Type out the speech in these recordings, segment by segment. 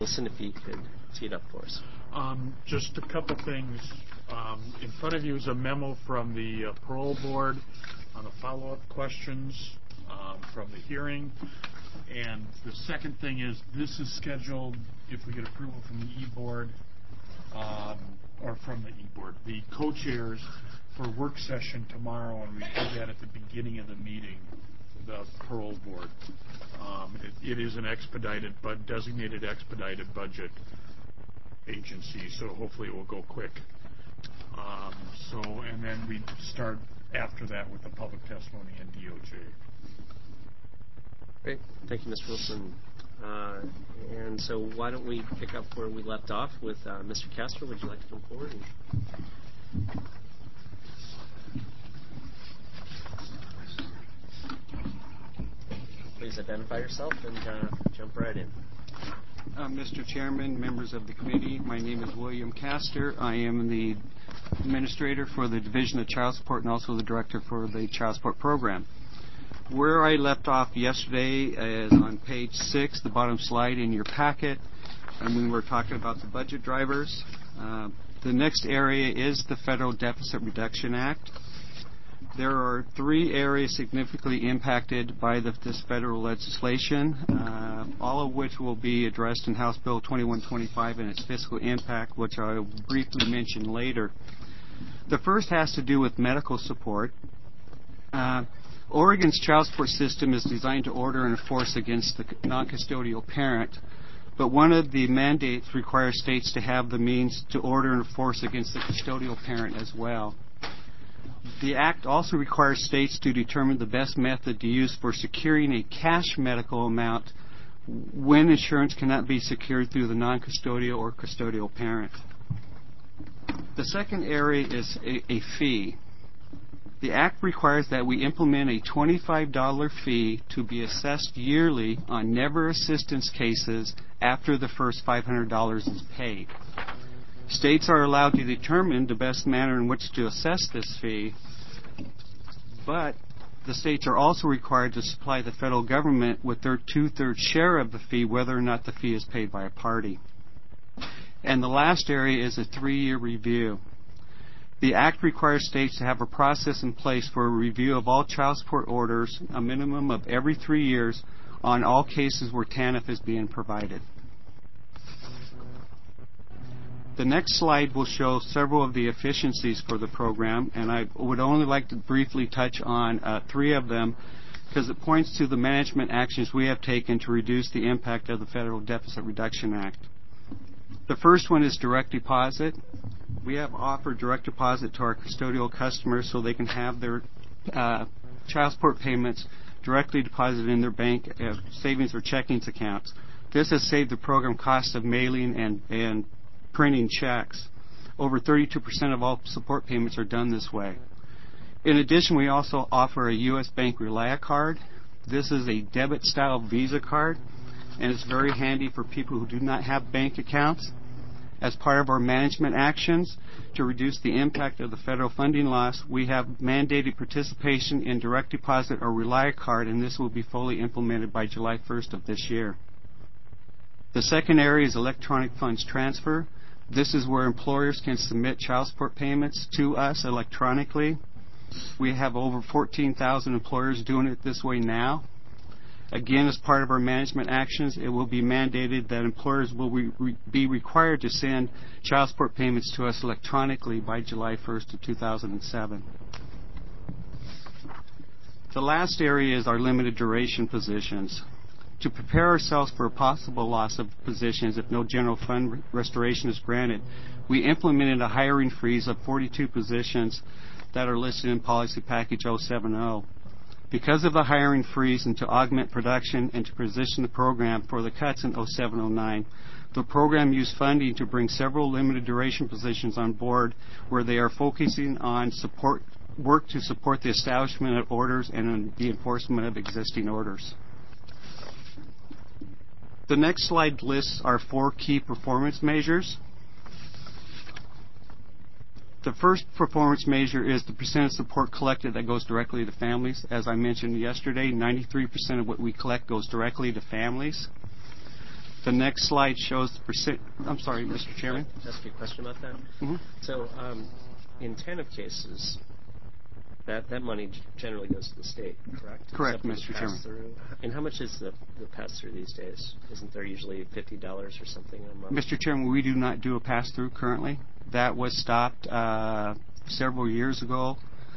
Listen, if you could tee it up for us. Just a couple things. In front of you is a memo from the parole board on the follow-up questions from the hearing. And the second thing is this is scheduled, if we get approval from the e-board, or from the e-board, the co-chairs for work session tomorrow, and we do that at the beginning of the meeting, the parole board. It is an expedited, but designated expedited budget agency, so hopefully it will go quick. And then we start after that with the public testimony and DOJ. Great. Thank you, Mr. Wilson. And so why don't we pick up where we left off with Mr. Castor. Would you like to come forward? Please identify yourself and jump right in. Mr. Chairman, members of the committee, my name is William Castor. I am the administrator for the Division of Child Support and also the director for the Child Support Program. Where I left off yesterday is on page 6, the bottom slide in your packet, and we were talking about the budget drivers. The next area is the Federal Deficit Reduction Act. There are 3 areas significantly impacted by this federal legislation, all of which will be addressed in House Bill 2125 and its fiscal impact, which I will briefly mention later. The first has to do with medical support. Oregon's child support system is designed to order and enforce against the non-custodial parent, but one of the mandates requires states to have the means to order and enforce against the custodial parent as well. The Act also requires states to determine the best method to use for securing a cash medical amount when insurance cannot be secured through the non-custodial or custodial parent. The second area is a fee. The Act requires that we implement a $25 fee to be assessed yearly on never assistance cases after the first $500 is paid. States are allowed to determine the best manner in which to assess this fee, but the states are also required to supply the federal government with their 2/3 share of the fee, whether or not the fee is paid by a party. And the last area is a 3-year review. The Act requires states to have a process in place for a review of all child support orders, a minimum of every 3 years, on all cases where TANF is being provided. The next slide will show several of the efficiencies for the program, and I would only like to briefly touch on 3 of them because it points to the management actions we have taken to reduce the impact of the Federal Deficit Reduction Act. The first one is direct deposit. We have offered direct deposit to our custodial customers so they can have their child support payments directly deposited in their bank savings or checkings accounts. This has saved the program costs of mailing and printing checks. Over 32% of all support payments are done this way. In addition, we also offer a U.S. Bank Relia card. This is a debit-style Visa card, and it's very handy for people who do not have bank accounts. As part of our management actions to reduce the impact of the federal funding loss, we have mandated participation in direct deposit or Relia card, and this will be fully implemented by July 1st of this year. The second area is electronic funds transfer. This is where employers can submit child support payments to us electronically. We have over 14,000 employers doing it this way now. Again, as part of our management actions, it will be mandated that employers will be required to send child support payments to us electronically by July 1st of 2007. The last area is our limited duration positions. To prepare ourselves for a possible loss of positions if no general fund restoration is granted, we implemented a hiring freeze of 42 positions that are listed in Policy Package 070. Because of the hiring freeze and to augment production and to position the program for the cuts in 0709, the program used funding to bring several limited duration positions on board where they are focusing on work to support the establishment of orders and on the enforcement of existing orders. The next slide lists our 4 key performance measures. The first performance measure is the percent of support collected that goes directly to families. As I mentioned yesterday, 93% of what we collect goes directly to families. The next slide shows the percent. I'm sorry, Mr. Chairman. Can I ask you a question about that? Mm-hmm. So, in TANF cases, that money generally goes to the state, correct? Correct, Except for the Mr. Chairman. pass-through. And how much is the pass-through these days? Isn't there usually $50 or something a month? Mr. Chairman, we do not do a pass-through currently. That was stopped several years ago.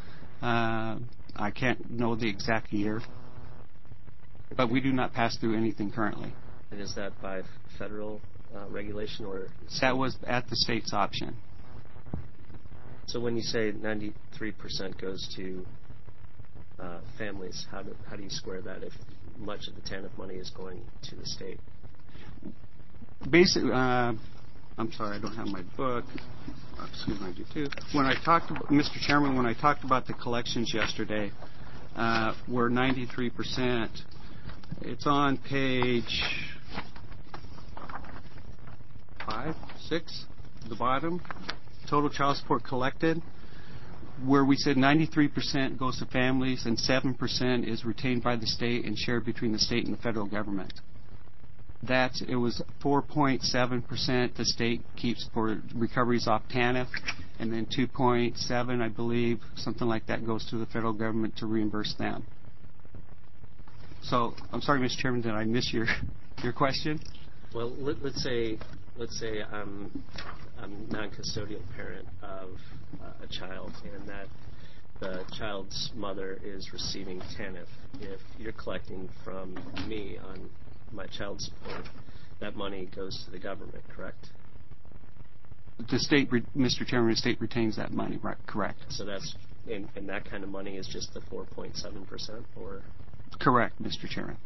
I can't know the exact year, but we do not pass through anything currently. And is that by federal regulation or state? That was at the state's option. So when you say 93% goes to families, how do you square that if much of the TANF money is going to the state? Basically, I'm sorry, I don't have my book. Excuse me, I do too. When I talked about, Mr. Chairman, when I talked about the collections yesterday, were 93%. It's on page 5, 6, the bottom. Total child support collected, where we said 93% goes to families and 7% is retained by the state and shared between the state and the federal government. It was 4.7% the state keeps for recoveries off TANF, and then 2.7, I believe, something like that, goes to the federal government to reimburse them. So, I'm sorry, Mr. Chairman, did I miss your question? Well, let's say I'm a non-custodial parent of a child, and that the child's mother is receiving TANF. If you're collecting from me on my child support, that money goes to the government, correct? The state, Mr. Chairman, the state retains that money, right? Correct. So that's and that kind of money is just the 4.7%, or? Correct, Mr. Chairman.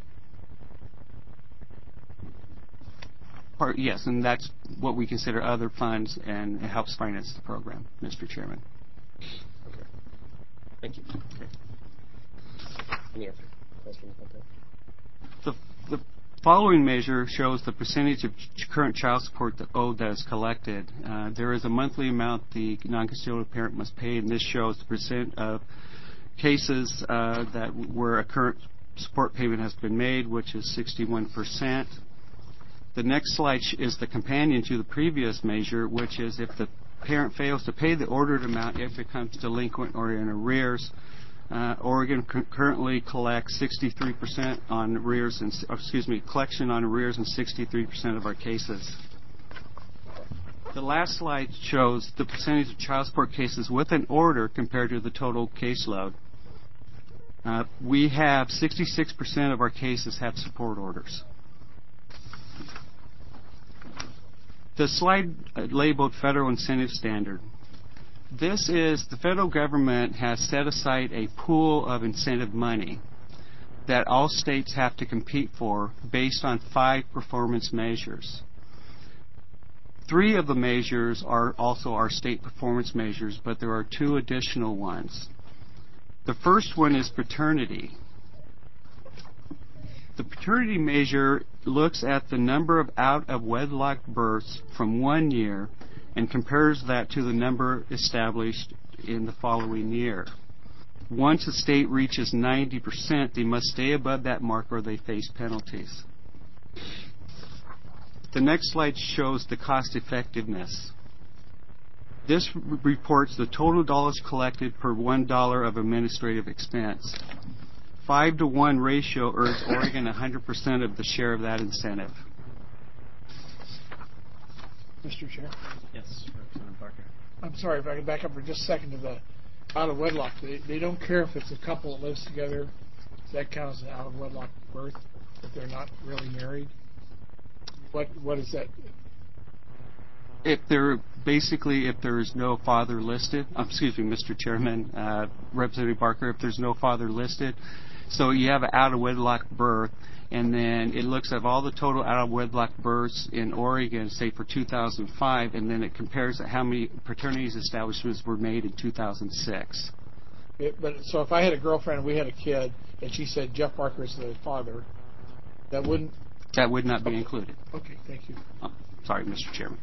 Yes, and that's what we consider other funds, and it helps finance the program, Mr. Chairman. Okay. Thank you. Okay. Any other questions about that? The following measure shows the percentage of current child support that is collected. There is a monthly amount the non-custodial parent must pay, and this shows the percent of cases where a current support payment has been made, which is 61%. The next slide is the companion to the previous measure, which is if the parent fails to pay the ordered amount, if it becomes delinquent or in arrears. Oregon currently collects 63% on arrears, collection on arrears in 63% of our cases. The last slide shows the percentage of child support cases with an order compared to the total caseload. We have 66% of our cases have support orders. The slide labeled Federal Incentive Standard. This is the federal government has set aside a pool of incentive money that all states have to compete for based on 5 performance measures. 3 of the measures are also our state performance measures, but there are 2 additional ones. The first one is paternity. The paternity measure looks at the number of out-of-wedlock births from 1 year and compares that to the number established in the following year. Once a state reaches 90%, they must stay above that mark or they face penalties. The next slide shows the cost effectiveness. This reports the total dollars collected per $1 of administrative expense. 5-to-1 ratio earns Oregon 100% of the share of that incentive. Mr. Chair. Yes, Representative Barker. I'm sorry if I could back up for just a second to the out of wedlock. They don't care if it's a couple that lives together. Does that count as an out of wedlock birth if they're not really married? What is that? If there is no father listed, Mr. Chairman, Representative Barker, if there's no father listed, so you have an out-of-wedlock birth, and then it looks at all the total out-of-wedlock births in Oregon, say for 2005, and then it compares how many paternity establishments were made in 2006. So if I had a girlfriend and we had a kid, and she said Jeff Barker is the father, that wouldn't? That would not be included. Okay, thank you. Oh, sorry, Mr. Chairman.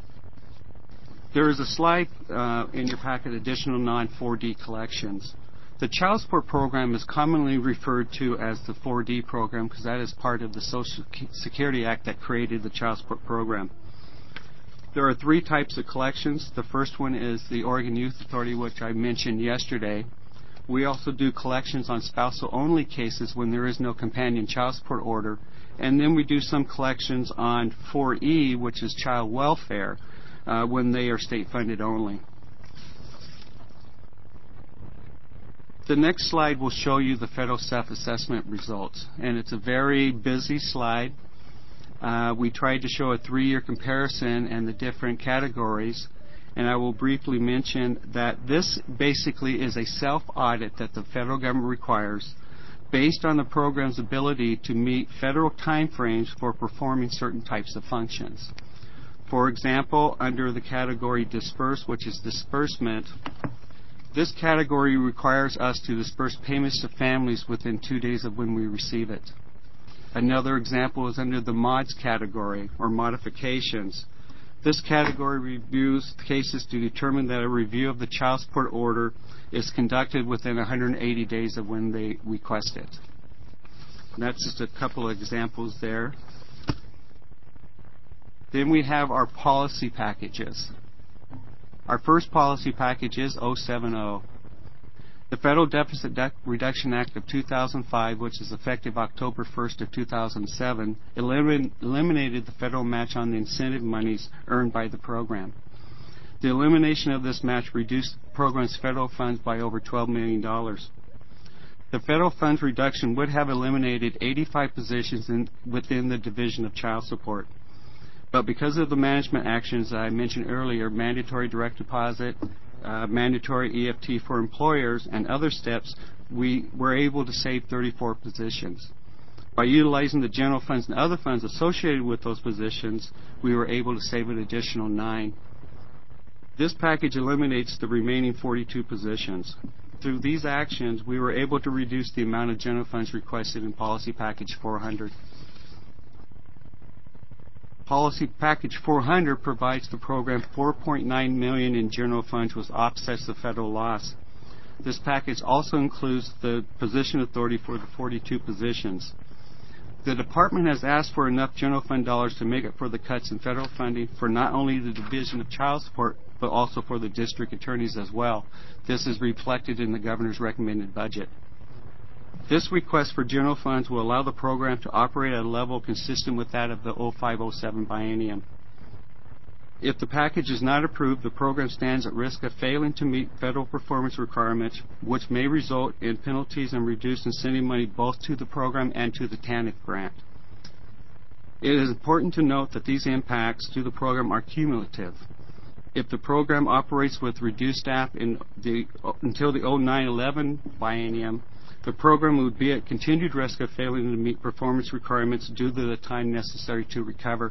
There is a slide in your packet, additional non-4D collections. The child support program is commonly referred to as the 4D program because that is part of the Social Security Act that created the child support program. There are three types of collections. The first one is the Oregon Youth Authority, which I mentioned yesterday. We also do collections on spousal-only cases when there is no companion child support order. And then we do some collections on 4E, which is child welfare, when they are state-funded only. The next slide will show you the federal self-assessment results, and it's a very busy slide. We tried to show a 3-year comparison and the different categories, and I will briefly mention that this basically is a self-audit that the federal government requires based on the program's ability to meet federal timeframes for performing certain types of functions. For example, under the category disperse, which is disbursement, this category requires us to disperse payments to families within 2 days of when we receive it. Another example is under the MODS category, or modifications. This category reviews cases to determine that a review of the child support order is conducted within 180 days of when they request it. And that's just a couple of examples there. Then we have our policy packages. Our first policy package is 070. The Federal Deficit Reduction Act of 2005, which is effective October 1st of 2007, eliminated the federal match on the incentive monies earned by the program. The elimination of this match reduced the program's federal funds by over $12 million. The federal funds reduction would have eliminated 85 positions within the Division of Child Support. But because of the management actions I mentioned earlier, mandatory direct deposit, mandatory EFT for employers, and other steps, we were able to save 34 positions. By utilizing the general funds and other funds associated with those positions, we were able to save an additional 9. This package eliminates the remaining 42 positions. Through these actions, we were able to reduce the amount of general funds requested in Policy Package 400. Policy Package 400 provides the program $4.9 million in general funds, which offsets the federal loss. This package also includes the position authority for the 42 positions. The department has asked for enough general fund dollars to make up for the cuts in federal funding for not only the Division of Child Support, but also for the district attorneys as well. This is reflected in the governor's recommended budget. This request for general funds will allow the program to operate at a level consistent with that of the 05-07 biennium. If the package is not approved, the program stands at risk of failing to meet federal performance requirements, which may result in penalties and reduced incentive money both to the program and to the TANF grant. It is important to note that these impacts to the program are cumulative. If the program operates with reduced staff until the 09-11 biennium, the program would be at continued risk of failing to meet performance requirements due to the time necessary to recover.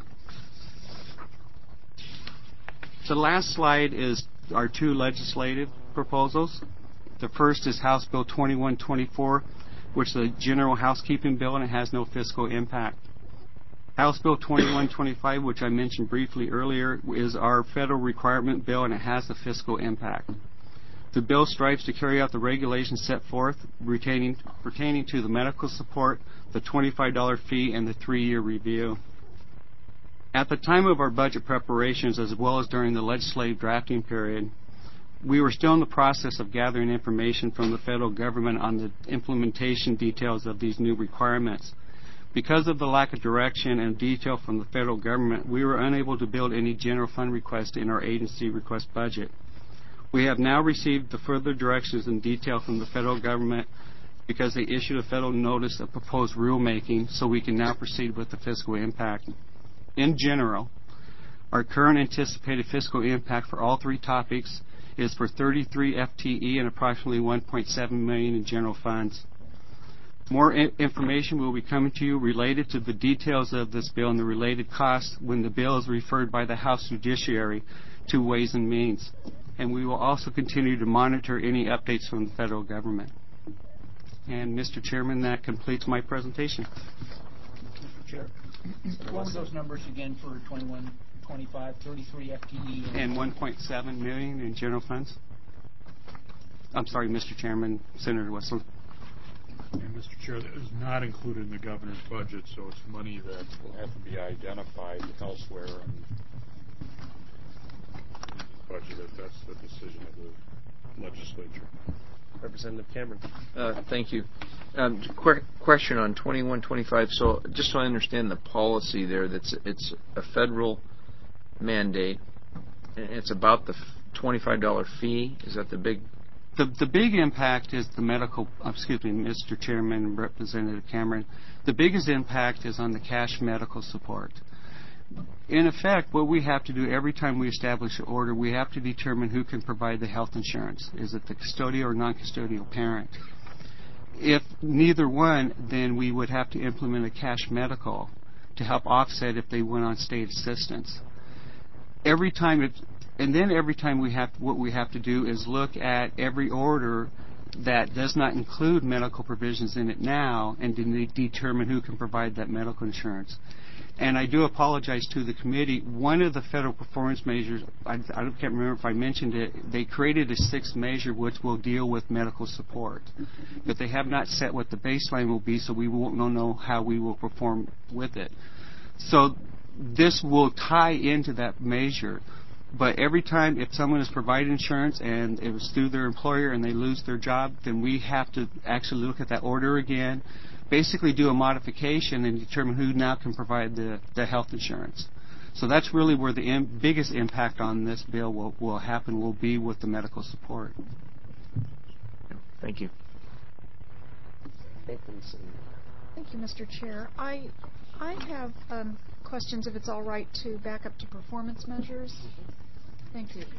The last slide is our 2 legislative proposals. The first is House Bill 2124, which is a general housekeeping bill, and it has no fiscal impact. House Bill 2125, which I mentioned briefly earlier, is our federal requirement bill, and it has a fiscal impact. The bill strives to carry out the regulations set forth pertaining to the medical support, the $25 fee, and the 3-year review. At the time of our budget preparations, as well as during the legislative drafting period, we were still in the process of gathering information from the federal government on the implementation details of these new requirements. Because of the lack of direction and detail from the federal government, we were unable to build any general fund request in our agency request budget. We have now received the further directions and detail from the federal government because they issued a federal notice of proposed rulemaking, so we can now proceed with the fiscal impact. In general, our current anticipated fiscal impact for all 3 topics is for 33 FTE and approximately $1.7 million in general funds. More information will be coming to you related to the details of this bill and the related costs when the bill is referred by the House Judiciary to Ways and Means. And we will also continue to monitor any updates from the federal government. And, Mr. Chairman, that completes my presentation. Mr. Chair, what were those numbers again for 2125, 33 FTE? And $1.7 million in general funds. I'm sorry, Mr. Chairman, Senator Westland. And Mr. Chair, that is not included in the governor's budget, so it's money that will have to be identified elsewhere in the budget if that's the decision of the legislature. Representative Cameron. Thank you. Quick question on 2125. So just so I understand the policy there, it's a federal mandate. And it's about the $25 fee. Is that the big? The big impact is the medical, Mr. Chairman, Representative Cameron. The biggest impact is on the cash medical support. In effect, what we have to do every time we establish an order, we have to determine who can provide the health insurance. Is it the custodial or non-custodial parent? If neither one, then we would have to implement a cash medical to help offset if they went on state assistance. Every time what we have to do is look at every order that does not include medical provisions in it now and determine who can provide that medical insurance. And I do apologize to the committee. One of the federal performance measures, I can't remember if I mentioned it, they created a sixth measure which will deal with medical support. But they have not set what the baseline will be, so we won't know how we will perform with it. So this will tie into that measure. But every time if someone is providing insurance and it was through their employer and they lose their job, then we have to actually look at that order again, basically do a modification and determine who now can provide the health insurance. So that's really where the biggest impact on this bill will happen, will be with the medical support. Thank you. Thank you, Mr. Chair. I have questions, if it's all right, to back up to performance measures. Thank you.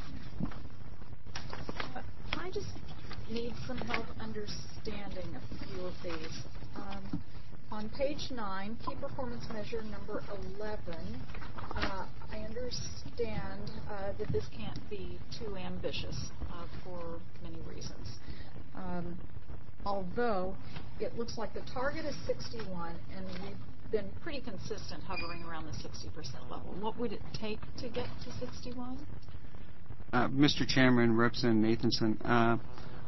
I just need some help understanding a few of these. On page 9, key performance measure number 11, I understand that this can't be too ambitious for many reasons. Although it looks like the target is 61, and we've been pretty consistent hovering around the 60% level. What would it take to get to 61? Mr. Chairman, Representative Nathanson,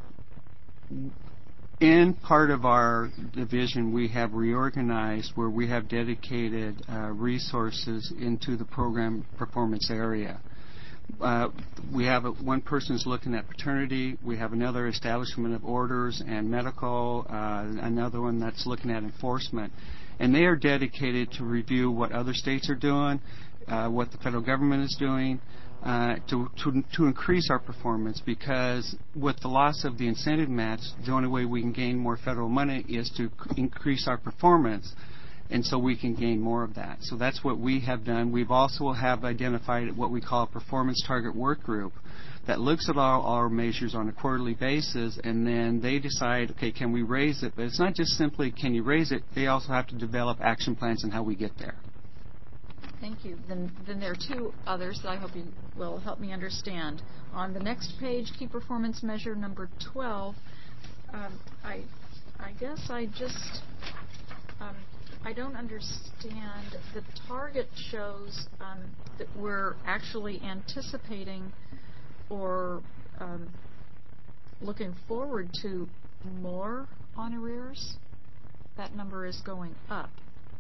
in part of our division, we have reorganized where we have dedicated resources into the program performance area. We have one person is looking at paternity. We have another establishment of orders and medical, another one that's looking at enforcement. And they are dedicated to review what other states are doing, what the federal government is doing, to increase our performance, because with the loss of the incentive match, the only way we can gain more federal money is to increase our performance, and so we can gain more of that. So that's what we have done. We've also have identified what we call a performance target work group that looks at all our measures on a quarterly basis, and then they decide, okay, can we raise it? But it's not just simply can you raise it, they also have to develop action plans on how we get there. Thank you. Then there are two others that I hope you will help me understand. On the next page, key performance measure number 12, I guess I just, I don't understand. The target shows that we're actually anticipating or looking forward to more on arrears. That number is going up.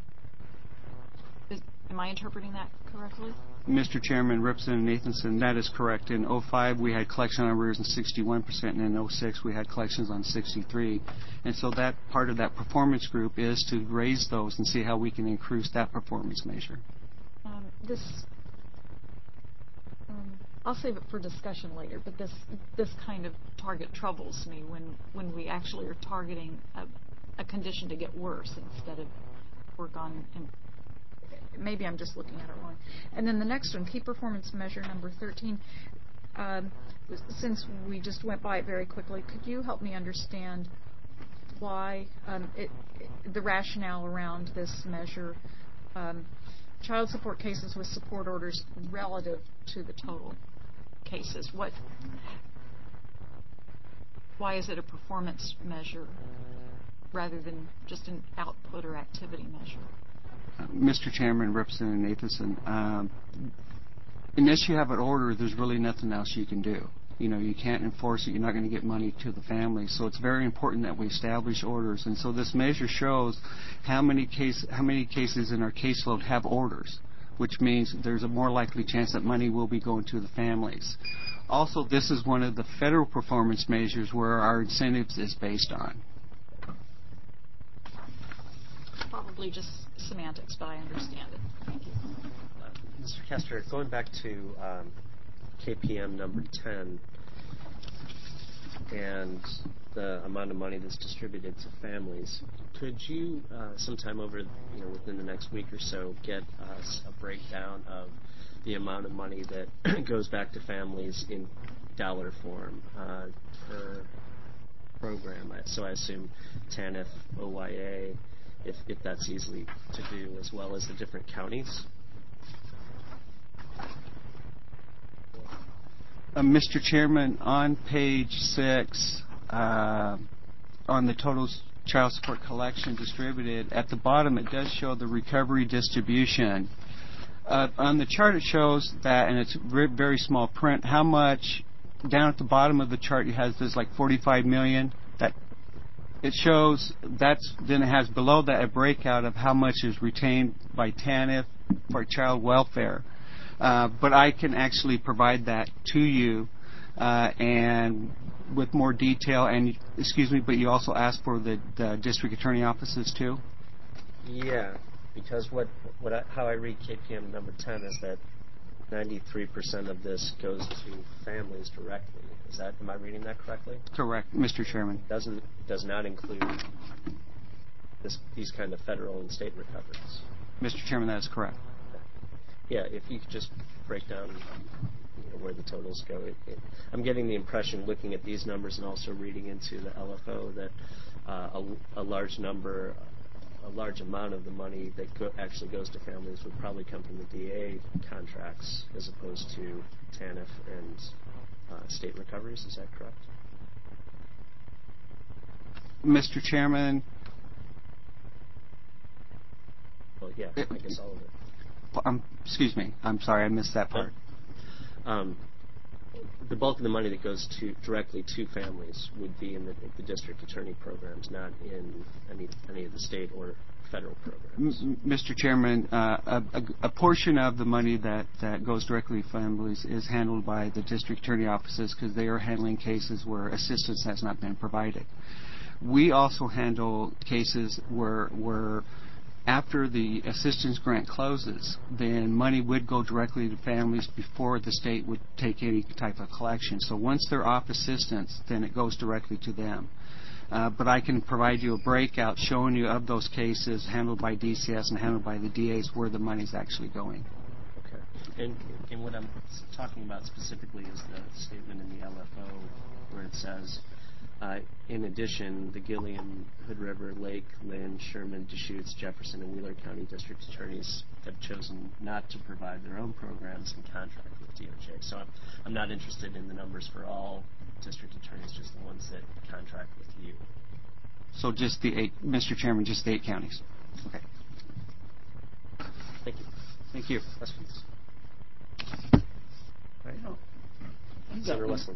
Am I interpreting that correctly? Mr. Chairman, Representative Nathanson, that is correct. In 05, we had collection on arrears on 61%, and in 06, we had collections on 63%. And so that part of that performance group is to raise those and see how we can increase that performance measure. I'll save it for discussion later, but this kind of target troubles me when we actually are targeting a condition to get worse instead of work on. Maybe I'm just looking at it wrong. And then the next one, key performance measure number 13. Since we just went by it very quickly, could you help me understand why the rationale around this measure? Child support cases with support orders relative to the total cases. Why is it a performance measure rather than just an output or activity measure? Mr. Chairman, Representative Nathanson, unless you have an order, there's really nothing else you can do. you can't enforce it. You're not going to get money to the family. So it's very important that we establish orders. And so this measure shows how many cases in our caseload have orders, which means there's a more likely chance that money will be going to the families. Also, this is one of the federal performance measures where our incentives is based on. Probably just semantics, but I understand it. Thank you. Mr. Kester, going back to KPM number 10 and the amount of money that's distributed to families, could you sometime over, within the next week or so, get us a breakdown of the amount of money that goes back to families in dollar form per program? So I assume TANF, OYA, if that's easily to do, as well as the different counties. Mr. Chairman, on page 6, on the total child support collection distributed, at the bottom it does show the recovery distribution. On the chart it shows that, and it's very small print, how much, down at the bottom of the chart it has this like $45 million. That it shows, then it has below that a breakout of how much is retained by TANF for child welfare. But I can actually provide that to you, and with more detail. And but you also asked for the district attorney offices too. Yeah, because how I read KPM number 10 is that 93% of this goes to families directly. Am I reading that correctly? Correct, Mr. Chairman. Does not include these kind of federal and state recoveries. Mr. Chairman, that is correct. Yeah, if you could just break down where the totals go. I'm getting the impression, looking at these numbers and also reading into the LFO, that a large amount of the money that actually goes to families would probably come from the DA contracts as opposed to TANF and state recoveries. Is that correct? Mr. Chairman. Well, yeah, I guess all of it. Excuse me. I'm sorry, I missed that part. The bulk of the money that goes directly to families would be in the district attorney programs, not in any of the state or federal programs. Mr. Chairman, a portion of the money that goes directly to families is handled by the district attorney offices because they are handling cases where assistance has not been provided. We also handle cases where after the assistance grant closes, then money would go directly to families before the state would take any type of collection. So once they're off assistance, then it goes directly to them. But I can provide you a breakout showing you of those cases handled by DCS and handled by the DAs where the money's actually going. Okay. And what I'm talking about specifically is the statement in the LFO where it says, in addition, the Gilliam, Hood River, Lake, Lynn, Sherman, Deschutes, Jefferson, and Wheeler County district attorneys have chosen not to provide their own programs and contract with DOJ. So I'm not interested in the numbers for all district attorneys, just the ones that contract with you. So just the 8, Mr. Chairman, just the 8 counties. Okay. Thank you. Thank you. Questions? All right. Senator Westland.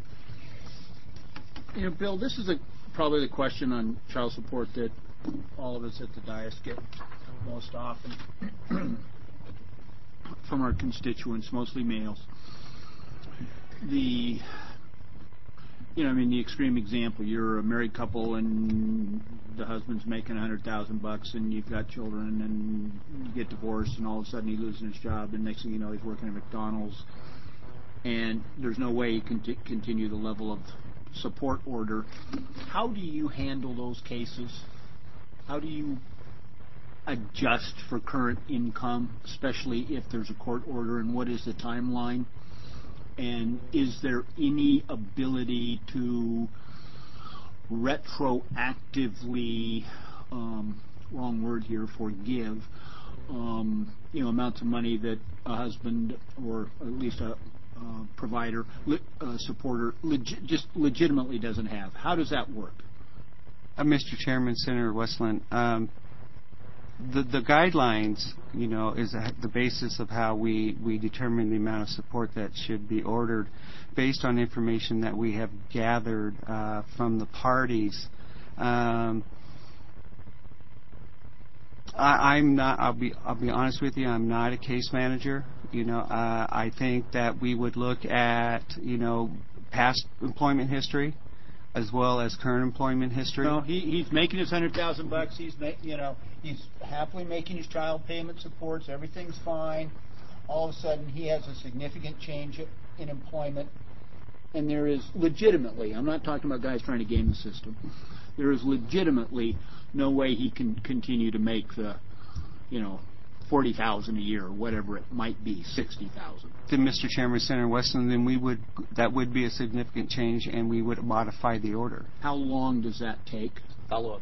Bill, this is probably the question on child support that all of us at the dais get most often from our constituents, mostly males. The extreme example, you're a married couple and the husband's making $100,000 and you've got children and you get divorced and all of a sudden he loses his job and next thing you know he's working at McDonald's and there's no way he can continue the level of support order. How do you handle those cases? How do you adjust for current income, especially if there's a court order, and what is the timeline? And is there any ability to retroactively, wrong word here, forgive, amounts of money that a husband or at least a provider, supporter, just legitimately doesn't have? How does that work? Mr. Chairman, Senator Westland, the guidelines, is the basis of how we determine the amount of support that should be ordered, based on information that we have gathered from the parties. I'm not. I'll be honest with you. I'm not a case manager. I think that we would look at past employment history, as well as current employment history. No, he's making his $100,000. He's happily making his child payment supports. Everything's fine. All of a sudden, he has a significant change in employment, and there is legitimately. I'm not talking about guys trying to game the system. There is legitimately no way he can continue to make the, $40,000 a year or whatever it might be, $60,000. Then, Mr. Chairman, Senator Westland, then that would be a significant change, and we would modify the order. How long does that take? Follow up.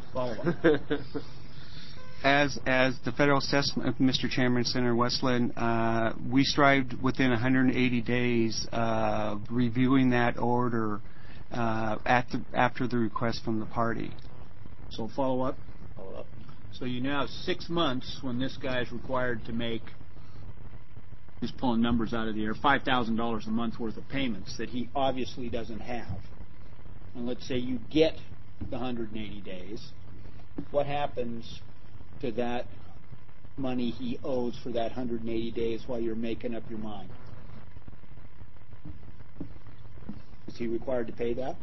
As the federal assessment, Mr. Chairman, Senator Westland, we strived within 180 days of reviewing that order after the request from the party. So follow up. So you now have 6 months when this guy is required to make, just pulling numbers out of the air, $5,000 a month worth of payments that he obviously doesn't have. And let's say you get the 180 days. What happens to that money he owes for that 180 days while you're making up your mind? Is he required to pay that?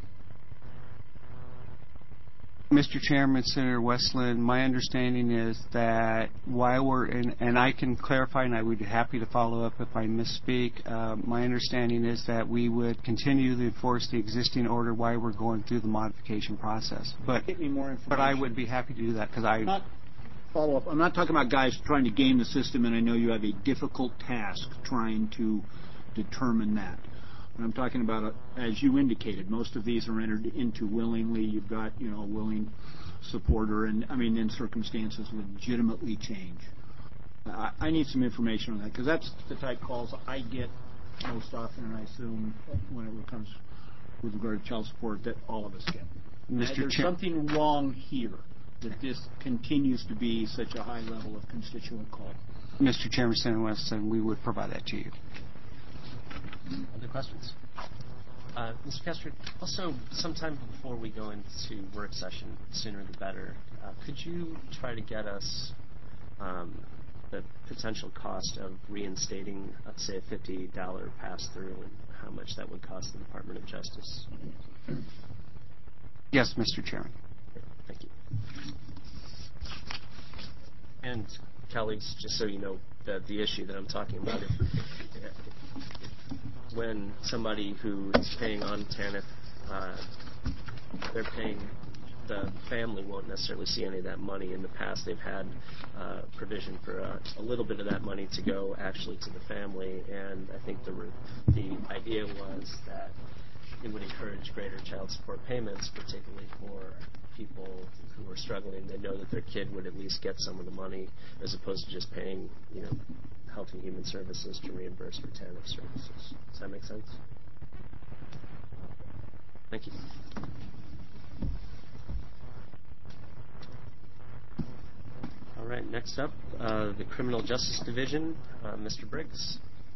Mr. Chairman, Senator Westland, my understanding is that while we're in, and I can clarify, and I would be happy to follow up if I misspeak, my understanding is that we would continue to enforce the existing order while we're going through the modification process. But Get me more information. But I would be happy to do that because follow up. I'm not talking about guys trying to game the system, and I know you have a difficult task trying to determine that. I'm talking about, as you indicated, most of these are entered into willingly. You've got, a willing supporter, and then circumstances legitimately change. I need some information on that, because that's the type calls I get most often, and I assume when it comes with regard to child support that all of us get. There's something wrong here that this continues to be such a high level of constituent call. Mr. Chairman, Senator Weston, we would provide that to you. Other questions? Mr. Kester, also, sometime before we go into work session, sooner the better, could you try to get us the potential cost of reinstating, let's say, a $50 pass-through, and how much that would cost the Department of Justice? Yes, Mr. Chairman. Thank you. And, colleagues, just so you know, the issue that I'm talking about, when somebody who is paying on TANF, they're paying, the family won't necessarily see any of that money. In the past, they've had provision for a little bit of that money to go actually to the family, and I think the idea was that it would encourage greater child support payments, particularly for people who are struggling. They know that their kid would at least get some of the money, as opposed to just paying, Health and Human Services to reimburse for TANF services. Does that make sense? Thank you. All right, next up, the Criminal Justice Division, Mr. Briggs.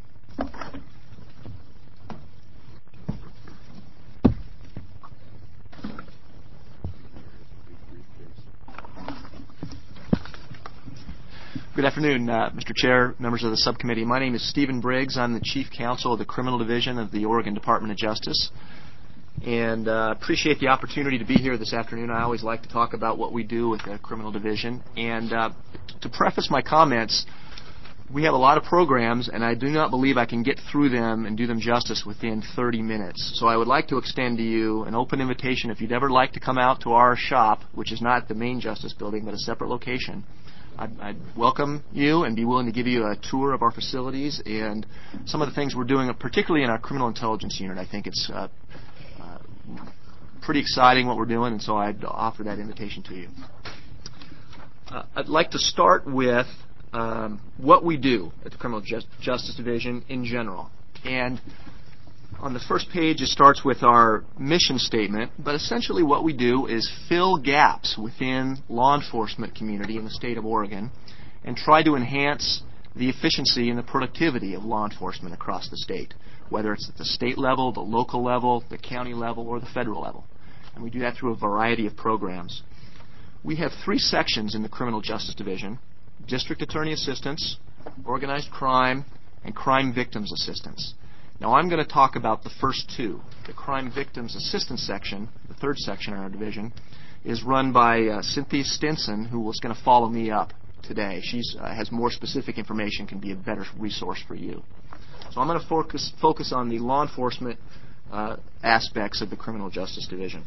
Good afternoon, Mr. Chair, members of the subcommittee. My name is Stephen Briggs. I'm the Chief Counsel of the Criminal Division of the Oregon Department of Justice. And appreciate the opportunity to be here this afternoon. I always like to talk about what we do with the Criminal Division. And to preface my comments, we have a lot of programs, and I do not believe I can get through them and do them justice within 30 minutes. So I would like to extend to you an open invitation. If you'd ever like to come out to our shop, which is not the main Justice Building, but a separate location, I'd welcome you and be willing to give you a tour of our facilities and some of the things we're doing, particularly in our criminal intelligence unit. I think it's pretty exciting what we're doing, and so I'd offer that invitation to you. I'd like to start with what we do at the Criminal Justice Division in general. And On the first page, it starts with our mission statement, but essentially what we do is fill gaps within law enforcement community in the state of Oregon and try to enhance the efficiency and the productivity of law enforcement across the state, whether it's at the state level, the local level, the county level, or the federal level. And we do that through a variety of programs. We have 3 sections in the Criminal Justice Division: District Attorney Assistance, Organized Crime, and Crime Victims Assistance. Now I'm going to talk about the first 2. The Crime Victims Assistance section, the 3rd section in our division, is run by Cynthia Stinson, who is going to follow me up today. She has more specific information, can be a better resource for you. So I'm going to focus on the law enforcement aspects of the Criminal Justice Division.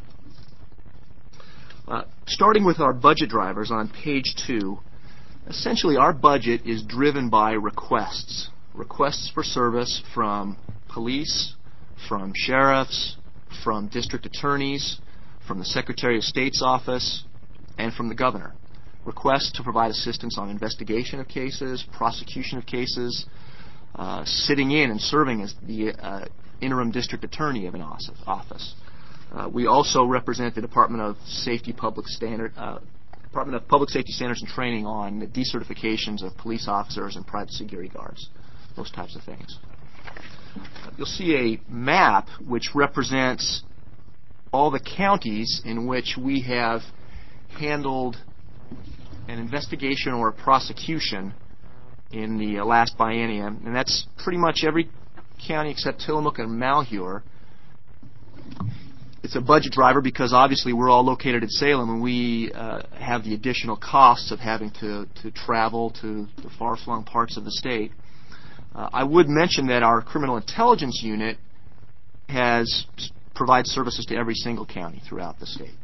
Starting with our budget drivers on page 2, essentially our budget is driven by requests for service from police, from sheriffs, from district attorneys, from the Secretary of State's office, and from the governor. Requests to provide assistance on investigation of cases, prosecution of cases, sitting in and serving as the interim district attorney of an office. We also represent the Department of Public Safety Standards and Training on the decertifications of police officers and private security guards, those types of things. You'll see a map which represents all the counties in which we have handled an investigation or a prosecution in the last biennium, and that's pretty much every county except Tillamook and Malheur. It's a budget driver because obviously we're all located in Salem, and we have the additional costs of having to travel to the far-flung parts of the state. I would mention that our criminal intelligence unit provides services to every single county throughout the state.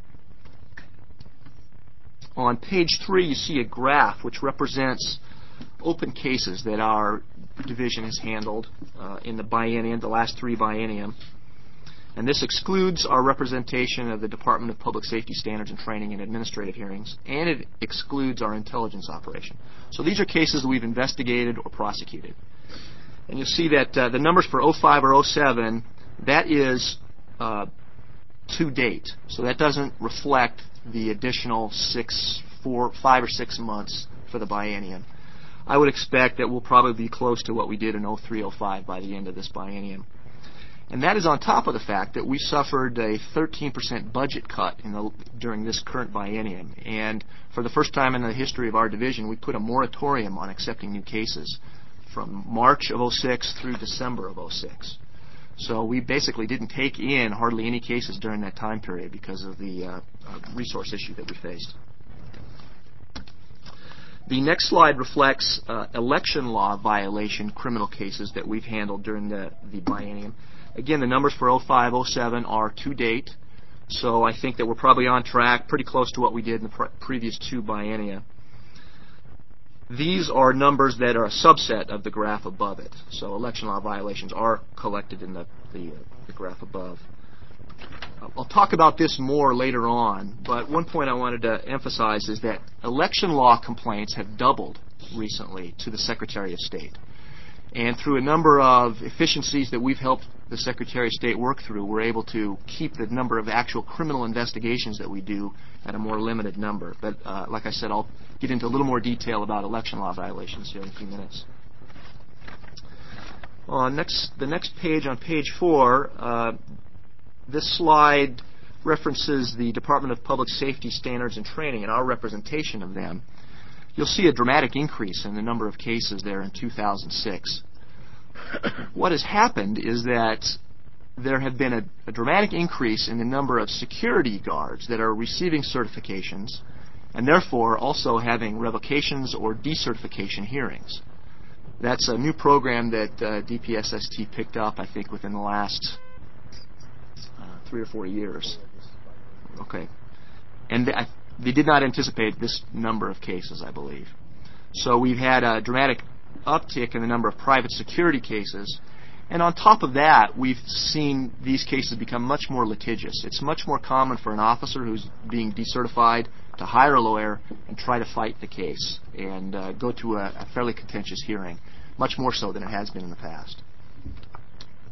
On page 3, you see a graph which represents open cases that our division has handled in the biennium, the last 3 biennium. And this excludes our representation of the Department of Public Safety Standards and Training in administrative hearings, and it excludes our intelligence operation. So these are cases that we've investigated or prosecuted. And you'll see that the numbers for 05 or 07, that is to date. So that doesn't reflect the additional 5 or 6 months for the biennium. I would expect that we'll probably be close to what we did in 03-05 by the end of this biennium. And that is on top of the fact that we suffered a 13% budget cut during this current biennium. And for the first time in the history of our division, we put a moratorium on accepting new cases from March of 06 through December of 06. So we basically didn't take in hardly any cases during that time period because of the resource issue that we faced. The next slide reflects election law violation criminal cases that we've handled during the biennium. Again, the numbers for 05-07 are to date, so I think that we're probably on track, pretty close to what we did in the previous 2 biennia. These are numbers that are a subset of the graph above it, so election law violations are collected in the graph above. I'll talk about this more later on, but one point I wanted to emphasize is that election law complaints have doubled recently to the Secretary of State. And through a number of efficiencies that we've helped the Secretary of State work through, we're able to keep the number of actual criminal investigations that we do at a more limited number. But like I said, I'll get into a little more detail about election law violations here in a few minutes. The next page, on page 4, this slide references the Department of Public Safety Standards and Training and our representation of them. You'll see a dramatic increase in the number of cases there in 2006. What has happened is that there have been a dramatic increase in the number of security guards that are receiving certifications and therefore also having revocations or decertification hearings. That's a new program that DPSST picked up, I think, within the last 3 or 4 years. Okay. And they did not anticipate this number of cases, I believe. So we've had a dramatic uptick in the number of private security cases. And on top of that, we've seen these cases become much more litigious. It's much more common for an officer who's being decertified to hire a lawyer and try to fight the case and go to a fairly contentious hearing, much more so than it has been in the past.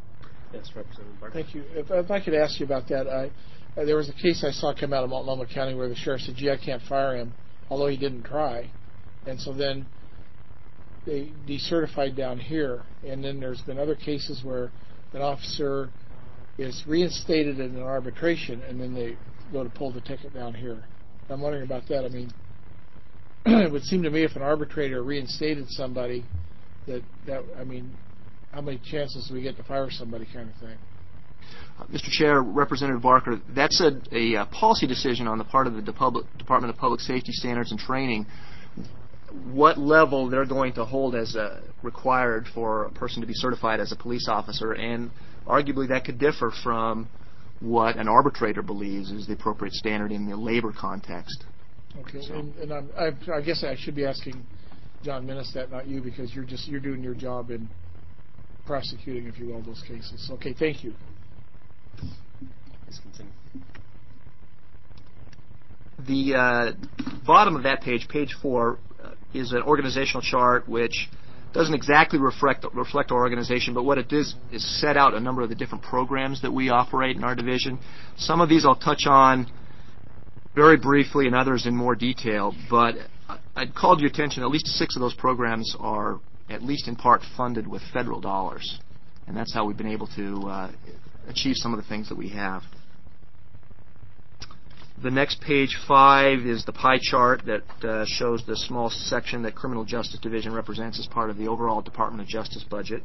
Yes, Representative Barker. Thank you. If I could ask you about that, there was a case I saw come out of Multnomah County where the sheriff said, "Gee, I can't fire him, although he didn't try," and so then they decertified down here. And then there's been other cases where an officer is reinstated in an arbitration, and then they go to pull the ticket down here. I'm wondering about that. I mean, it would seem to me if an arbitrator reinstated somebody, I mean, how many chances do we get to fire somebody, kind of thing? Mr. Chair, Representative Barker, that's a policy decision on the part of the Department of Public Safety Standards and Training, what level they're going to hold as required for a person to be certified as a police officer, and arguably that could differ from what an arbitrator believes is the appropriate standard in the labor context. Okay, so. And I guess I should be asking John Minnis that, not you, because you're doing your job in prosecuting, if you will, those cases. Okay, thank you. Please continue. The bottom of that page, page 4, is an organizational chart which doesn't exactly reflect our organization, but what it does is set out a number of the different programs that we operate in our division. Some of these I'll touch on very briefly and others in more detail, but I'd called your attention, at least 6 of those programs are at least in part funded with federal dollars, and that's how we've been able to achieve some of the things that we have. The next page 5 is the pie chart that shows the small section that Criminal Justice Division represents as part of the overall Department of Justice budget.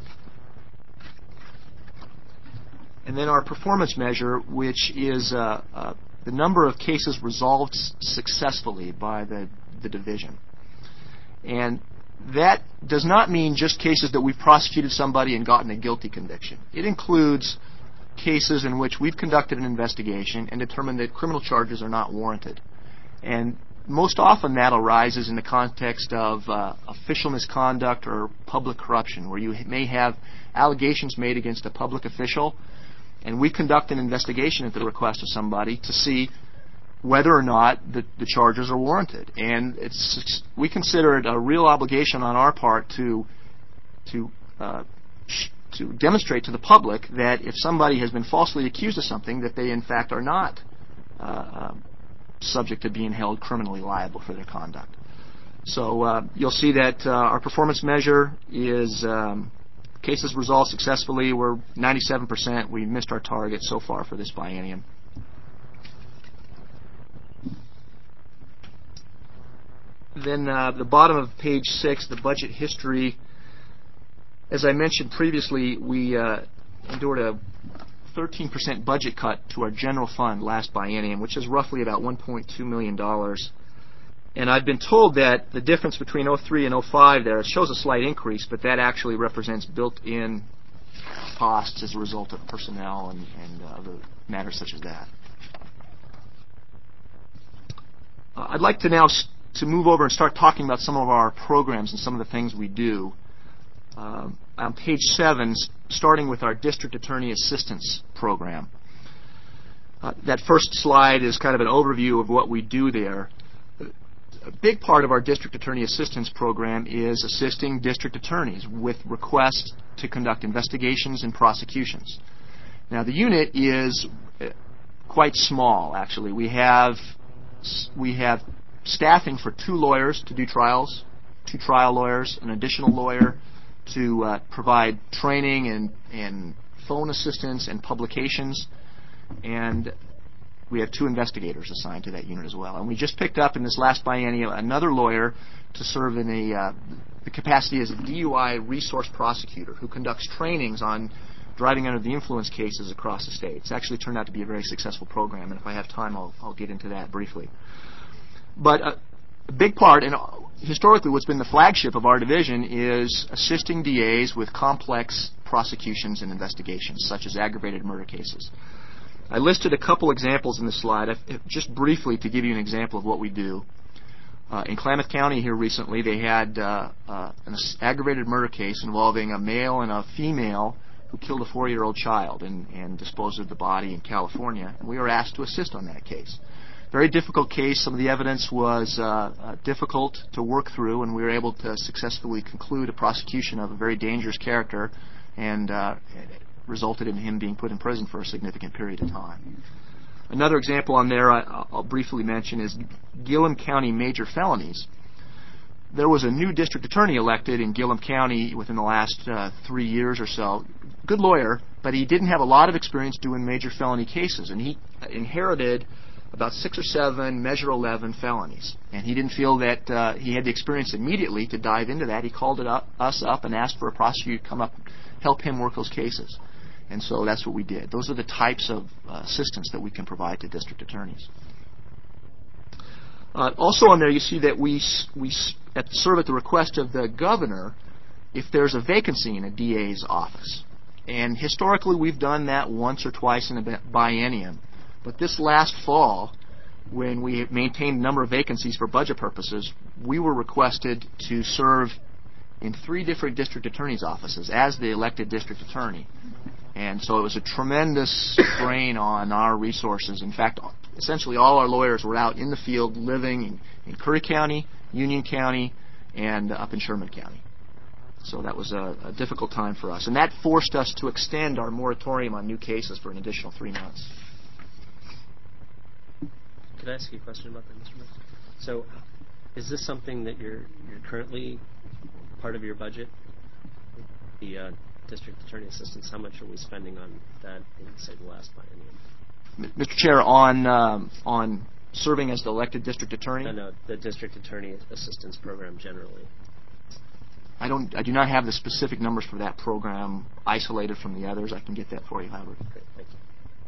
And then our performance measure, which is the number of cases resolved successfully by the division. And that does not mean just cases that we've prosecuted somebody and gotten a guilty conviction. It includes cases in which we've conducted an investigation and determined that criminal charges are not warranted. And most often that arises in the context of official misconduct or public corruption, where you may have allegations made against a public official, and we conduct an investigation at the request of somebody to see whether or not the charges are warranted. And we consider it a real obligation on our part to demonstrate to the public that if somebody has been falsely accused of something, that they in fact are not subject to being held criminally liable for their conduct. So you'll see that our performance measure is cases resolved successfully. We're 97%. We missed our target so far for this biennium. Then the bottom of page 6, the budget history. As I mentioned previously, we endured a 13% budget cut to our general fund last biennium, which is roughly about $1.2 million. And I've been told that the difference between 03 and 05 there, it shows a slight increase, but that actually represents built-in costs as a result of personnel and other matters such as that. I'd like to now to move over and start talking about some of our programs and some of the things we do. On page 7, starting with our District Attorney Assistance Program. That first slide is kind of an overview of what we do there. A big part of our District Attorney Assistance Program is assisting district attorneys with requests to conduct investigations and prosecutions. Now, the unit is quite small, actually. We have staffing for 2 lawyers to do trials, 2 trial lawyers, an additional lawyer to provide training and phone assistance and publications, and we have 2 investigators assigned to that unit as well. And we just picked up in this last biennium another lawyer to serve in the capacity as a DUI resource prosecutor who conducts trainings on driving under the influence cases across the state. It's actually turned out to be a very successful program, and if I have time, I'll get into that briefly. But a big part, and historically what's been the flagship of our division, is assisting DAs with complex prosecutions and investigations, such as aggravated murder cases. I listed a couple examples in the slide, just briefly to give you an example of what we do. In Klamath County here recently, they had an aggravated murder case involving a male and a female who killed a 4-year-old child and disposed of the body in California, and we were asked to assist on that case. Very difficult case. Some of the evidence was difficult to work through, and we were able to successfully conclude a prosecution of a very dangerous character and resulted in him being put in prison for a significant period of time. Another example on there I'll briefly mention is Gillum County major felonies. There was a new district attorney elected in Gillum County within the last 3 years or so. Good lawyer, but he didn't have a lot of experience doing major felony cases, and he inherited about 6 or 7 Measure 11 felonies. And he didn't feel that he had the experience immediately to dive into that. He called us up and asked for a prosecutor to come up and help him work those cases. And so that's what we did. Those are the types of assistance that we can provide to district attorneys. Also on there you see that we serve at the request of the governor if there's a vacancy in a DA's office. And historically we've done that once or twice in a biennium. But this last fall, when we maintained a number of vacancies for budget purposes, we were requested to serve in 3 different district attorneys' offices as the elected district attorney. And so it was a tremendous strain on our resources. In fact, essentially all our lawyers were out in the field living in Curry County, Union County, and up in Sherman County. So that was a difficult time for us. And that forced us to extend our moratorium on new cases for an additional 3 months. Could I ask you a question about that, Mr. Mills? So is this something that you're currently part of your budget? The district attorney assistance, how much are we spending on that in, say, the last biennium? Mr. Chair, on serving as the elected district attorney? No, the district attorney assistance program generally. I do not have the specific numbers for that program isolated from the others. I can get that for you, Howard. Great, thank you.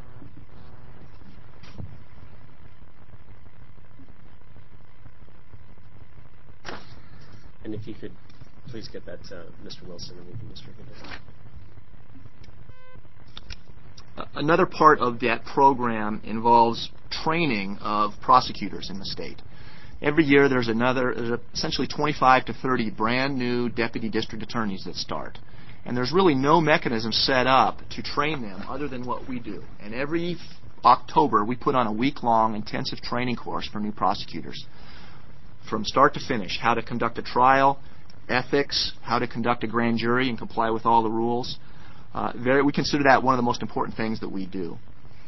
And if you could please get that to Mr. Wilson and we can distribute it. Another part of that program involves training of prosecutors in the state. Every year there's essentially 25 to 30 brand new deputy district attorneys that start. And there's really no mechanism set up to train them other than what we do. And every October we put on a week-long intensive training course for new prosecutors. From start to finish, how to conduct a trial, ethics, how to conduct a grand jury and comply with all the rules. We consider that one of the most important things that we do.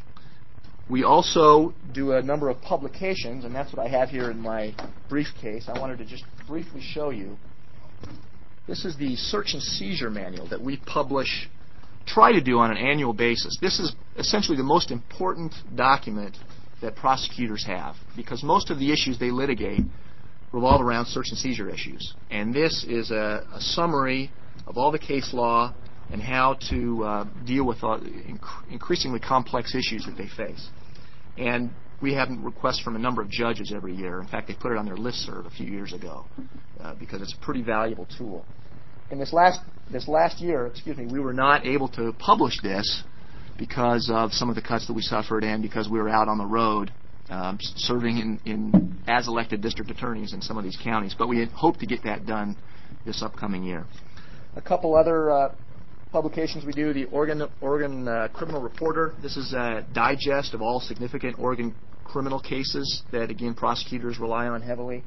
We also do a number of publications, and that's what I have here in my briefcase. I wanted to just briefly show you. This is the search and seizure manual that we try to do on an annual basis. This is essentially the most important document that prosecutors have, because most of the issues they litigate revolve around search and seizure issues. And this is a summary of all the case law and how to deal with increasingly complex issues that they face. And we have requests from a number of judges every year. In fact, they put it on their listserv a few years ago because it's a pretty valuable tool. In this last year, we were not able to publish this because of some of the cuts that we suffered and because we were out on the road serving as elected district attorneys in some of these counties. But we hope to get that done this upcoming year. A couple other publications we do, the Oregon Criminal Reporter. This is a digest of all significant Oregon criminal cases that, again, prosecutors rely on heavily.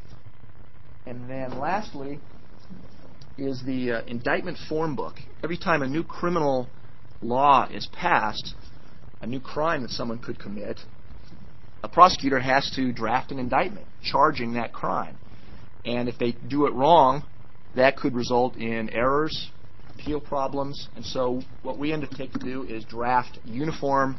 And then lastly is the indictment form book. Every time a new criminal law is passed, a new crime that someone could commit, a prosecutor has to draft an indictment charging that crime. And if they do it wrong, that could result in errors, appeal problems. And so what we undertake to do is draft uniform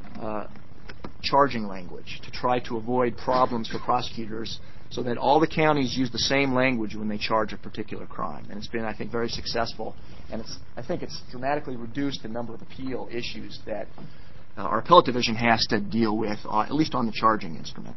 charging language to try to avoid problems for prosecutors so that all the counties use the same language when they charge a particular crime. And it's been, I think, very successful. And I think it's dramatically reduced the number of appeal issues that our appellate division has to deal with, at least on the charging instrument.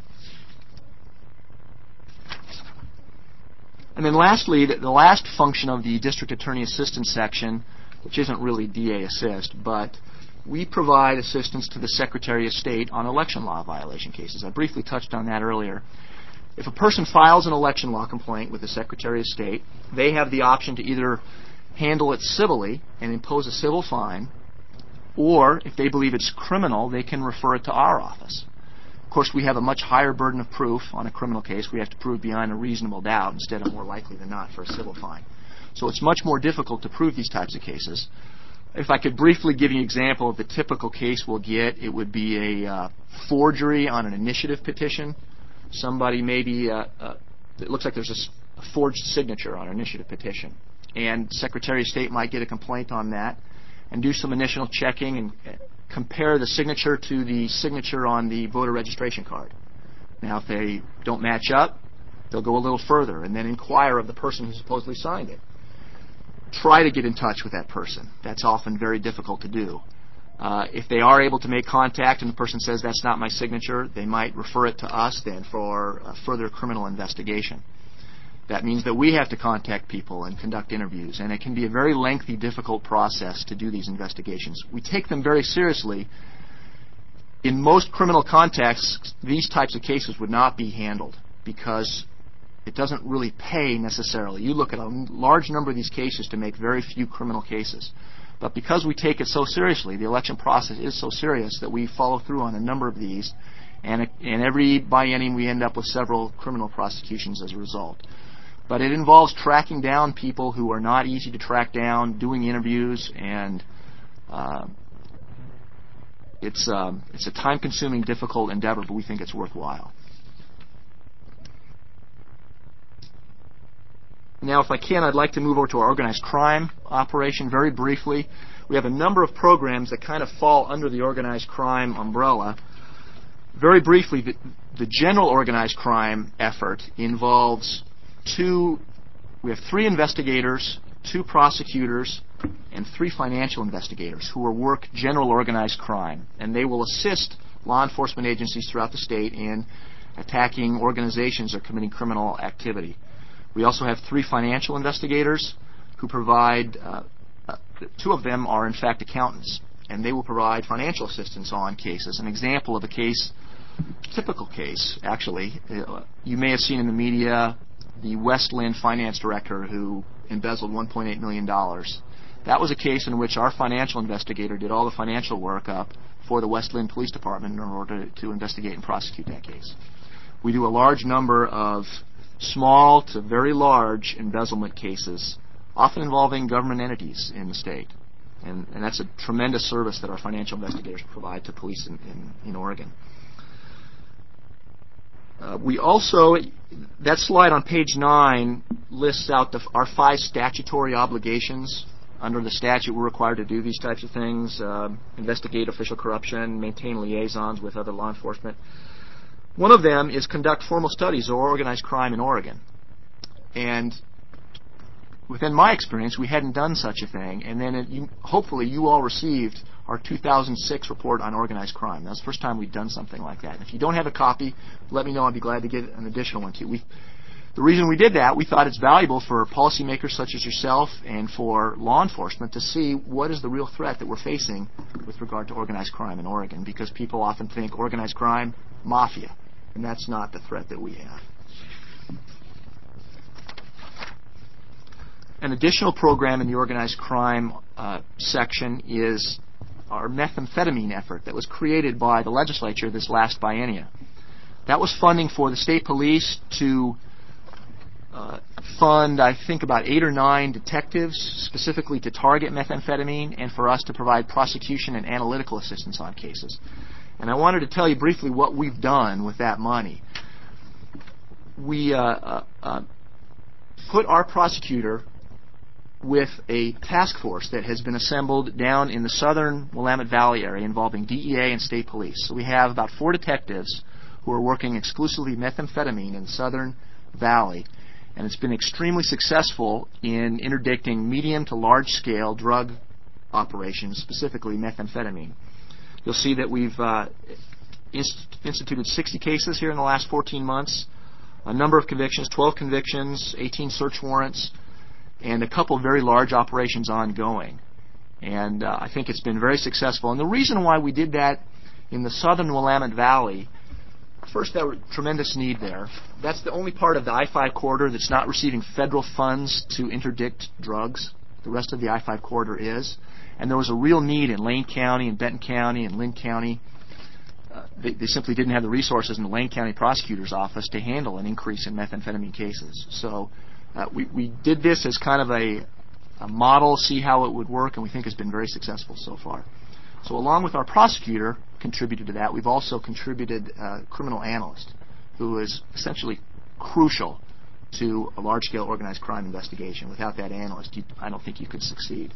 And then lastly, the last function of the District Attorney Assistance section, which isn't really DA Assist, but we provide assistance to the Secretary of State on election law violation cases. I briefly touched on that earlier. If a person files an election law complaint with the Secretary of State, they have the option to either handle it civilly and impose a civil fine, or if they believe it's criminal, they can refer it to our office. Of course, we have a much higher burden of proof on a criminal case. We have to prove beyond a reasonable doubt instead of more likely than not for a civil fine. So it's much more difficult to prove these types of cases. If I could briefly give you an example of the typical case we'll get, it would be a forgery on an initiative petition. Somebody maybe, it looks like there's a forged signature on an initiative petition. And Secretary of State might get a complaint on that and do some initial checking and compare the signature to the signature on the voter registration card. Now, if they don't match up, they'll go a little further and then inquire of the person who supposedly signed it. Try to get in touch with that person. That's often very difficult to do. If they are able to make contact and the person says that's not my signature, they might refer it to us then for further criminal investigation. That means that we have to contact people and conduct interviews, and it can be a very lengthy, difficult process to do these investigations. We take them very seriously. In most criminal contexts, these types of cases would not be handled because it doesn't really pay necessarily. You look at a large number of these cases to make very few criminal cases. But because we take it so seriously, the election process is so serious that we follow through on a number of these, and every biennium we end up with several criminal prosecutions as a result. But it involves tracking down people who are not easy to track down, doing interviews, and it's a time-consuming, difficult endeavor, but we think it's worthwhile. Now, if I can, I'd like to move over to our organized crime operation very briefly. We have a number of programs that kind of fall under the organized crime umbrella. Very briefly, the general organized crime effort involves we have 3 investigators, 2 prosecutors, and 3 financial investigators who will work general organized crime. And they will assist law enforcement agencies throughout the state in attacking organizations that are committing criminal activity. We also have 3 financial investigators who provide, 2 of them are in fact accountants, and they will provide financial assistance on cases. An example of a case, typical case actually, you may have seen in the media the West Linn finance director who embezzled $1.8 million. That was a case in which our financial investigator did all the financial work up for the West Linn Police Department in order to investigate and prosecute that case. We do a large number of small to very large embezzlement cases, often involving government entities in the state. And that's a tremendous service that our financial investigators provide to police in Oregon. We also, that slide on page 9 lists out our 5 statutory obligations. Under the statute, we're required to do these types of things, investigate official corruption, maintain liaisons with other law enforcement. One of them is conduct formal studies of organized crime in Oregon. And within my experience, we hadn't done such a thing. And then hopefully you all received our 2006 report on organized crime. That's the first time we'd done something like that. And if you don't have a copy, let me know. I'd be glad to get an additional one to you. The reason we did that, we thought it's valuable for policymakers such as yourself and for law enforcement to see what is the real threat that we're facing with regard to organized crime in Oregon, because people often think organized crime, mafia, and that's not the threat that we have. An additional program in the organized crime section is our methamphetamine effort that was created by the legislature this last biennium. That was funding for the state police to fund, I think, about 8 or 9 detectives specifically to target methamphetamine and for us to provide prosecution and analytical assistance on cases. And I wanted to tell you briefly what we've done with that money. We put our prosecutor with a task force that has been assembled down in the southern Willamette Valley area involving DEA and state police. So we have about 4 detectives who are working exclusively methamphetamine in the southern valley. And it's been extremely successful in interdicting medium to large-scale drug operations, specifically methamphetamine. You'll see that we've instituted 60 cases here in the last 14 months, a number of convictions, 12 convictions, 18 search warrants, and a couple of very large operations ongoing. And I think it's been very successful. And the reason why we did that in the southern Willamette Valley, first, there was tremendous need there. That's the only part of the I-5 corridor that's not receiving federal funds to interdict drugs. The rest of the I-5 corridor is. And there was a real need in Lane County and Benton County and Linn County. They simply didn't have the resources in the Lane County Prosecutor's Office to handle an increase in methamphetamine cases. So we did this as kind of model, see how it would work, and we think has been very successful so far. So along with our prosecutor contributed to that, we've also contributed a criminal analyst who is essentially crucial to a large-scale organized crime investigation. Without that analyst, I don't think you could succeed.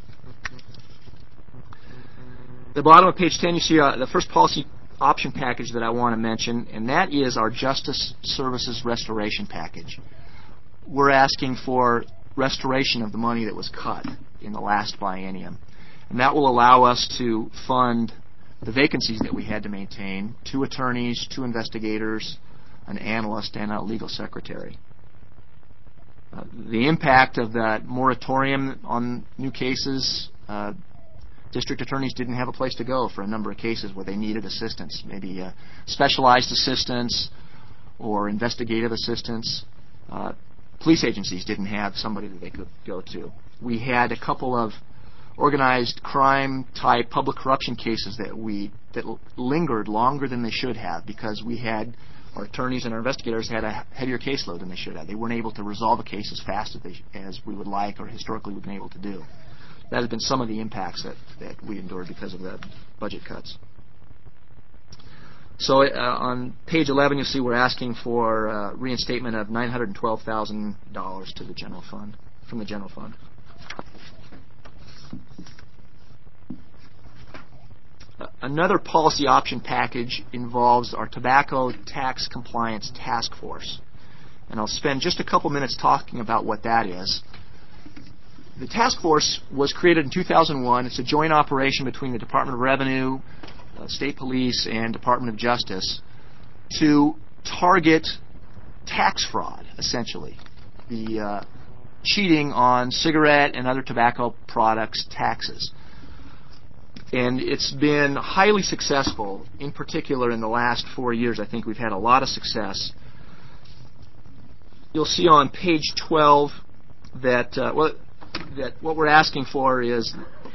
At the bottom of page 10, you see the first policy option package that I want to mention, and that is our Justice Services Restoration Package. We're asking for restoration of the money that was cut in the last biennium, and that will allow us to fund the vacancies that we had to maintain: 2 attorneys, 2 investigators, an analyst, and a legal secretary. The impact of that moratorium on new cases, district attorneys didn't have a place to go for a number of cases where they needed assistance, maybe specialized assistance or investigative assistance. Police agencies didn't have somebody that they could go to. We had a couple of organized crime type public corruption cases that lingered longer than they should have because our attorneys and our investigators had a heavier caseload than they should have. They weren't able to resolve a case as fast as we would like or historically we've been able to do. That has been some of the impacts that we endured because of the budget cuts. So on page 11, you'll see we're asking for reinstatement of $912,000 to the general fund, from the general fund. Another policy option package involves our Tobacco Tax Compliance Task Force. And I'll spend just a couple minutes talking about what that is. The task force was created in 2001. It's a joint operation between the Department of Revenue, State Police, and Department of Justice to target tax fraud, essentially. The cheating on cigarette and other tobacco products taxes. And it's been highly successful. In particular, in the last 4 years, I think we've had a lot of success. You'll see on page 12 that what we're asking for is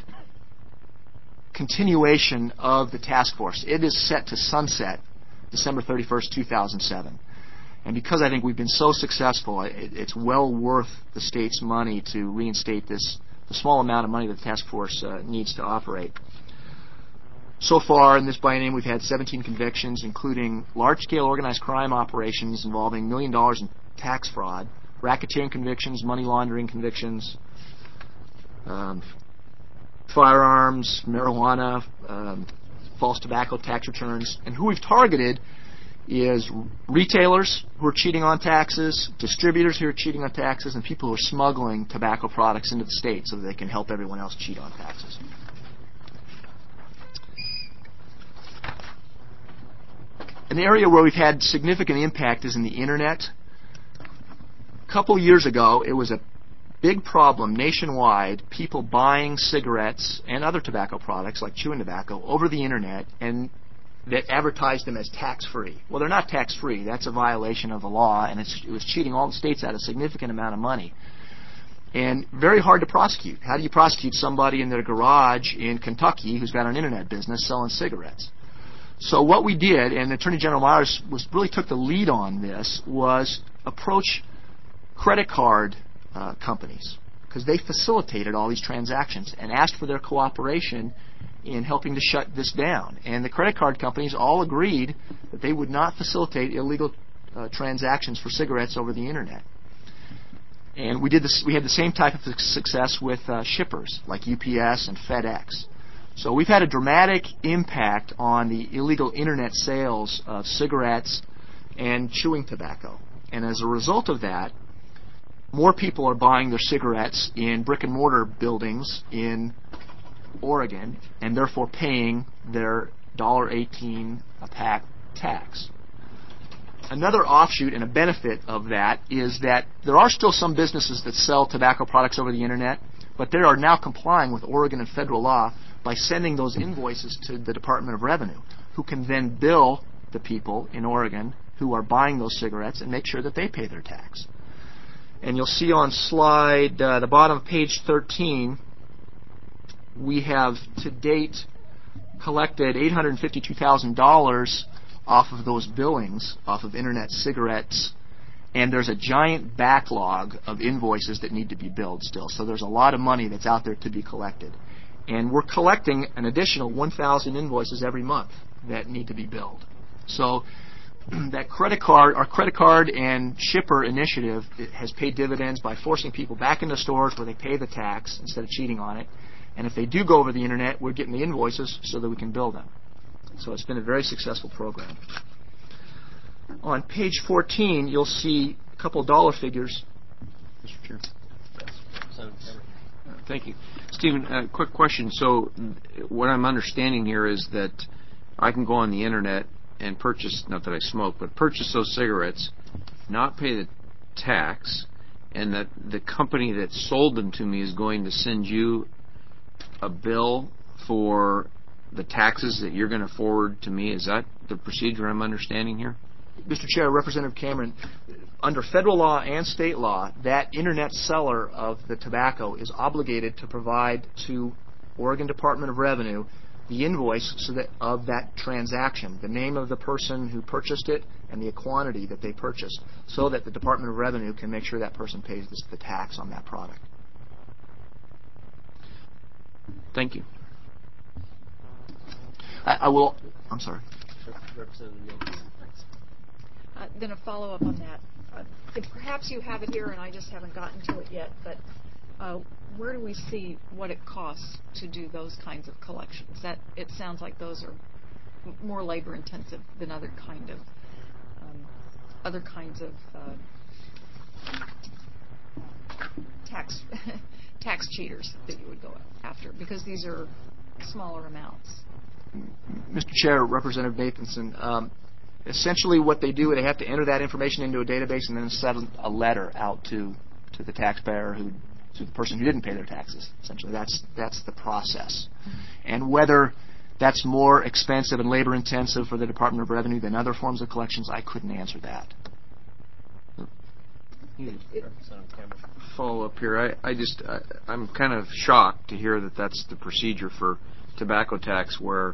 continuation of the task force. It is set to sunset December 31st, 2007. And because I think we've been so successful, it's well worth the state's money to reinstate the small amount of money that the task force needs to operate. So far in this biennium, we've had 17 convictions, including large-scale organized crime operations involving $1 million in tax fraud, racketeering convictions, money laundering convictions, firearms, marijuana, false tobacco tax returns. And who we've targeted is retailers who are cheating on taxes, distributors who are cheating on taxes, and people who are smuggling tobacco products into the state so that they can help everyone else cheat on taxes. An area where we've had significant impact is in the Internet. A couple years ago, it was a big problem nationwide, people buying cigarettes and other tobacco products like chewing tobacco over the Internet and that advertised them as tax-free. Well, they're not tax-free. That's a violation of the law, and it was cheating all the states out of a significant amount of money. And very hard to prosecute. How do you prosecute somebody in their garage in Kentucky who's got an Internet business selling cigarettes? So what we did, and Attorney General Myers really took the lead on this, was approach credit card companies, because they facilitated all these transactions, and asked for their cooperation in helping to shut this down. And the credit card companies all agreed that they would not facilitate illegal transactions for cigarettes over the Internet. And we had the same type of success with shippers like UPS and FedEx. So we've had a dramatic impact on the illegal Internet sales of cigarettes and chewing tobacco. And as a result of that, more people are buying their cigarettes in brick-and-mortar buildings in Oregon and therefore paying their $1.18 a pack tax. Another offshoot and a benefit of that is that there are still some businesses that sell tobacco products over the Internet, but they are now complying with Oregon and federal law by sending those invoices to the Department of Revenue, who can then bill the people in Oregon who are buying those cigarettes and make sure that they pay their tax. And you'll see on slide, the bottom of page 13, we have to date collected $852,000 off of those billings, off of Internet cigarettes And there's a giant backlog of invoices that need to be billed still. So there's a lot of money that's out there to be collected. And we're collecting an additional 1,000 invoices every month that need to be billed. So that our credit card and shipper initiative has paid dividends by forcing people back into stores where they pay the tax instead of cheating on it. And if they do go over the internet, we're getting the invoices so that we can bill them. So it's been a very successful program. On page 14, you'll see a couple of dollar figures. Mr. Chair. Thank you. Stephen, quick question. So what I'm understanding here is that I can go on the internet and purchase, not that I smoke, but purchase those cigarettes, not pay the tax, and that the company that sold them to me is going to send you a bill for the taxes that you're going to forward to me. Is that the procedure I'm understanding here? Mr. Chair, Representative Cameron, under federal law and state law, that internet seller of the tobacco is obligated to provide to Oregon Department of Revenue the invoice of that transaction, the name of the person who purchased it and the quantity that they purchased, so that the Department of Revenue can make sure that person pays the tax on that product. Thank you. I'm sorry. Then a follow-up on that. Perhaps you have it here and I just haven't gotten to it yet, but where do we see what it costs to do those kinds of collections? It sounds like those are more labor-intensive than other kinds of tax cheaters that you would go after, because these are smaller amounts. Mr. Chair, Representative Nathanson, essentially what they do, they have to enter that information into a database and then send a letter out to the taxpayer, to the person who didn't pay their taxes. Essentially, that's the process. And whether that's more expensive and labor-intensive for the Department of Revenue than other forms of collections, I couldn't answer that. Follow up here. I'm kind of shocked to hear that that's the procedure for tobacco tax, where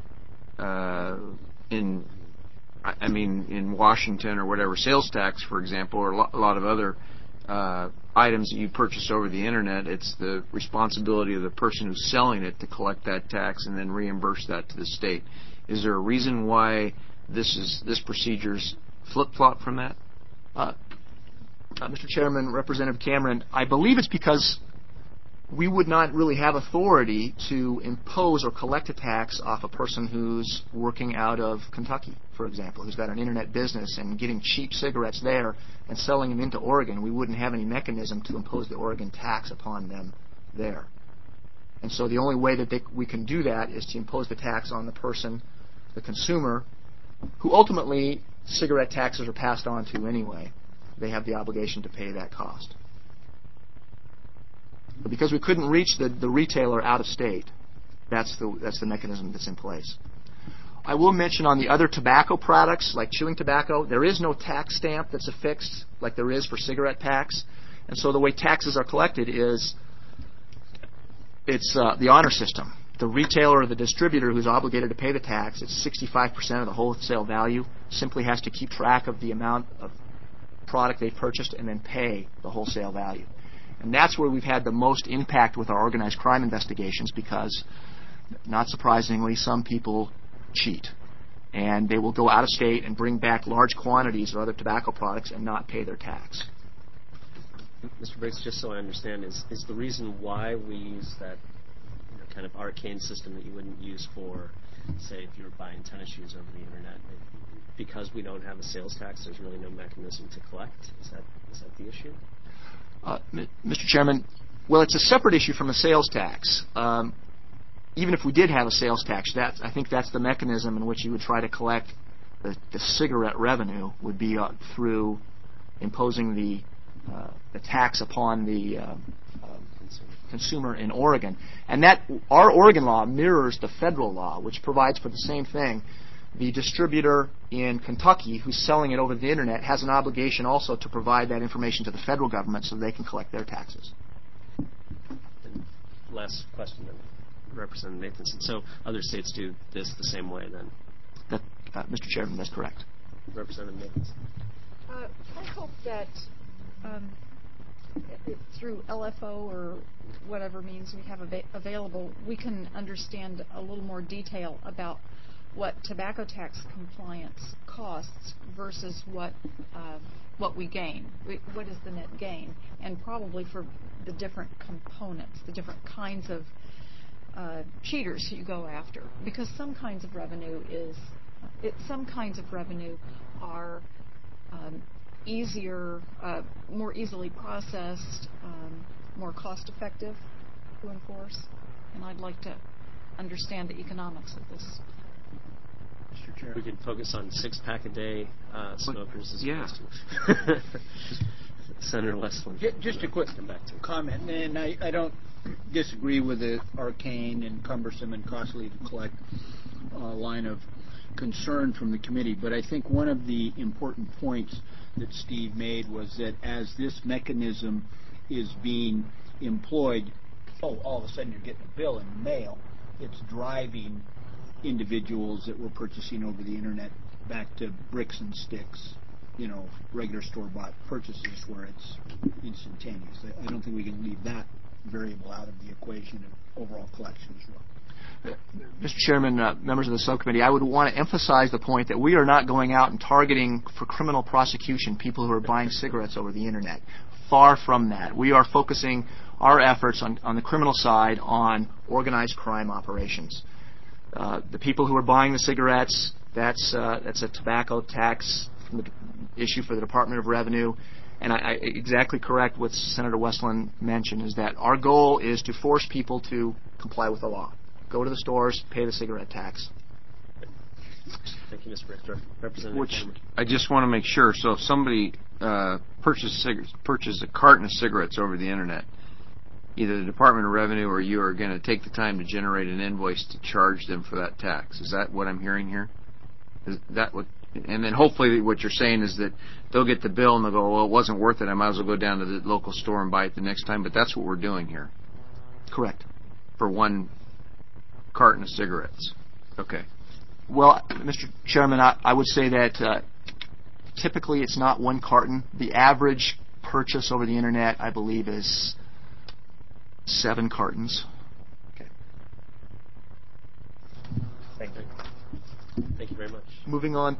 in Washington or whatever, sales tax, for example, or a lot of other items that you purchase over the internet, it's the responsibility of the person who's selling it to collect that tax and then reimburse that to the state. Is there a reason why this procedure's flip-flop from that? Mr. Chairman, Representative Cameron, I believe it's because we would not really have authority to impose or collect a tax off a person who's working out of Kentucky, for example, who's got an internet business and getting cheap cigarettes there and selling them into Oregon. We wouldn't have any mechanism to impose the Oregon tax upon them there. And so the only way that we can do that is to impose the tax on the person, the consumer, who ultimately cigarette taxes are passed on to anyway. They have the obligation to pay that cost. But because we couldn't reach the retailer out of state, that's the mechanism that's in place. I will mention on the other tobacco products, like chewing tobacco, there is no tax stamp that's affixed like there is for cigarette tax. And so the way taxes are collected is it's the honor system. The retailer or the distributor who's obligated to pay the tax, it's 65% of the wholesale value, simply has to keep track of the amount of product they've purchased and then pay the wholesale value. And that's where we've had the most impact with our organized crime investigations, because, not surprisingly, some people cheat. And they will go out of state and bring back large quantities of other tobacco products and not pay their tax. Mr. Briggs, just so I understand, is the reason why we use that kind of arcane system that you wouldn't use for, say, if you were buying tennis shoes over the internet, because we don't have a sales tax, there's really no mechanism to collect? Is that the issue? Mr. Chairman, well, it's a separate issue from a sales tax. Even if we did have a sales tax, I think that's the mechanism in which you would try to collect the cigarette revenue, would be through imposing the tax upon the consumer in Oregon. And that our Oregon law mirrors the federal law, which provides for the same thing. The distributor in Kentucky who's selling it over the internet has an obligation also to provide that information to the federal government so they can collect their taxes. And last question, then, Representative Nathanson. So other states do this the same way, then? Mr. Chairman, that's correct. Representative Nathanson. I hope that through LFO or whatever means we have available, we can understand a little more detail about what tobacco tax compliance costs versus what we gain. What is the net gain? And probably for the different components, the different kinds of cheaters you go after, because some kinds of revenue are easier, more easily processed, more cost-effective to enforce, and I'd like to understand the economics of this. Mr. Chair. We can focus on 6-pack a day smokers as Yeah. opposed to Senator Westland. Just a quick come back to. comment, and I don't disagree with the arcane and cumbersome and costly to collect line of concern from the committee, but I think one of the important points that Steve made was that as this mechanism is being employed, all of a sudden you're getting a bill in the mail. It's driving individuals that were purchasing over the internet back to bricks and sticks, regular store-bought purchases where it's instantaneous. I don't think we can leave that variable out of the equation of overall collection as well. Mr. Chairman, members of the subcommittee, I would want to emphasize the point that we are not going out and targeting for criminal prosecution people who are buying cigarettes over the internet. Far from that. We are focusing our efforts on the criminal side on organized crime operations. The people who are buying the cigarettes, that's a tobacco tax issue for the Department of Revenue. And I exactly correct what Senator Westland mentioned, is that our goal is to force people to comply with the law. Go to the stores, pay the cigarette tax. Thank you, Mr. Richter. Representative Which Cameron. I just want to make sure. So if somebody purchases a carton of cigarettes over the internet, either the Department of Revenue or you are going to take the time to generate an invoice to charge them for that tax. Is that what I'm hearing here? Is that what? And then hopefully what you're saying is that they'll get the bill and they'll go, well, it wasn't worth it. I might as well go down to the local store and buy it the next time. But that's what we're doing here. Correct. For one carton of cigarettes. Okay. Well, Mr. Chairman, I would say that typically it's not one carton. The average purchase over the internet, I believe, is 7 cartons. Okay. Thank you very much. Moving on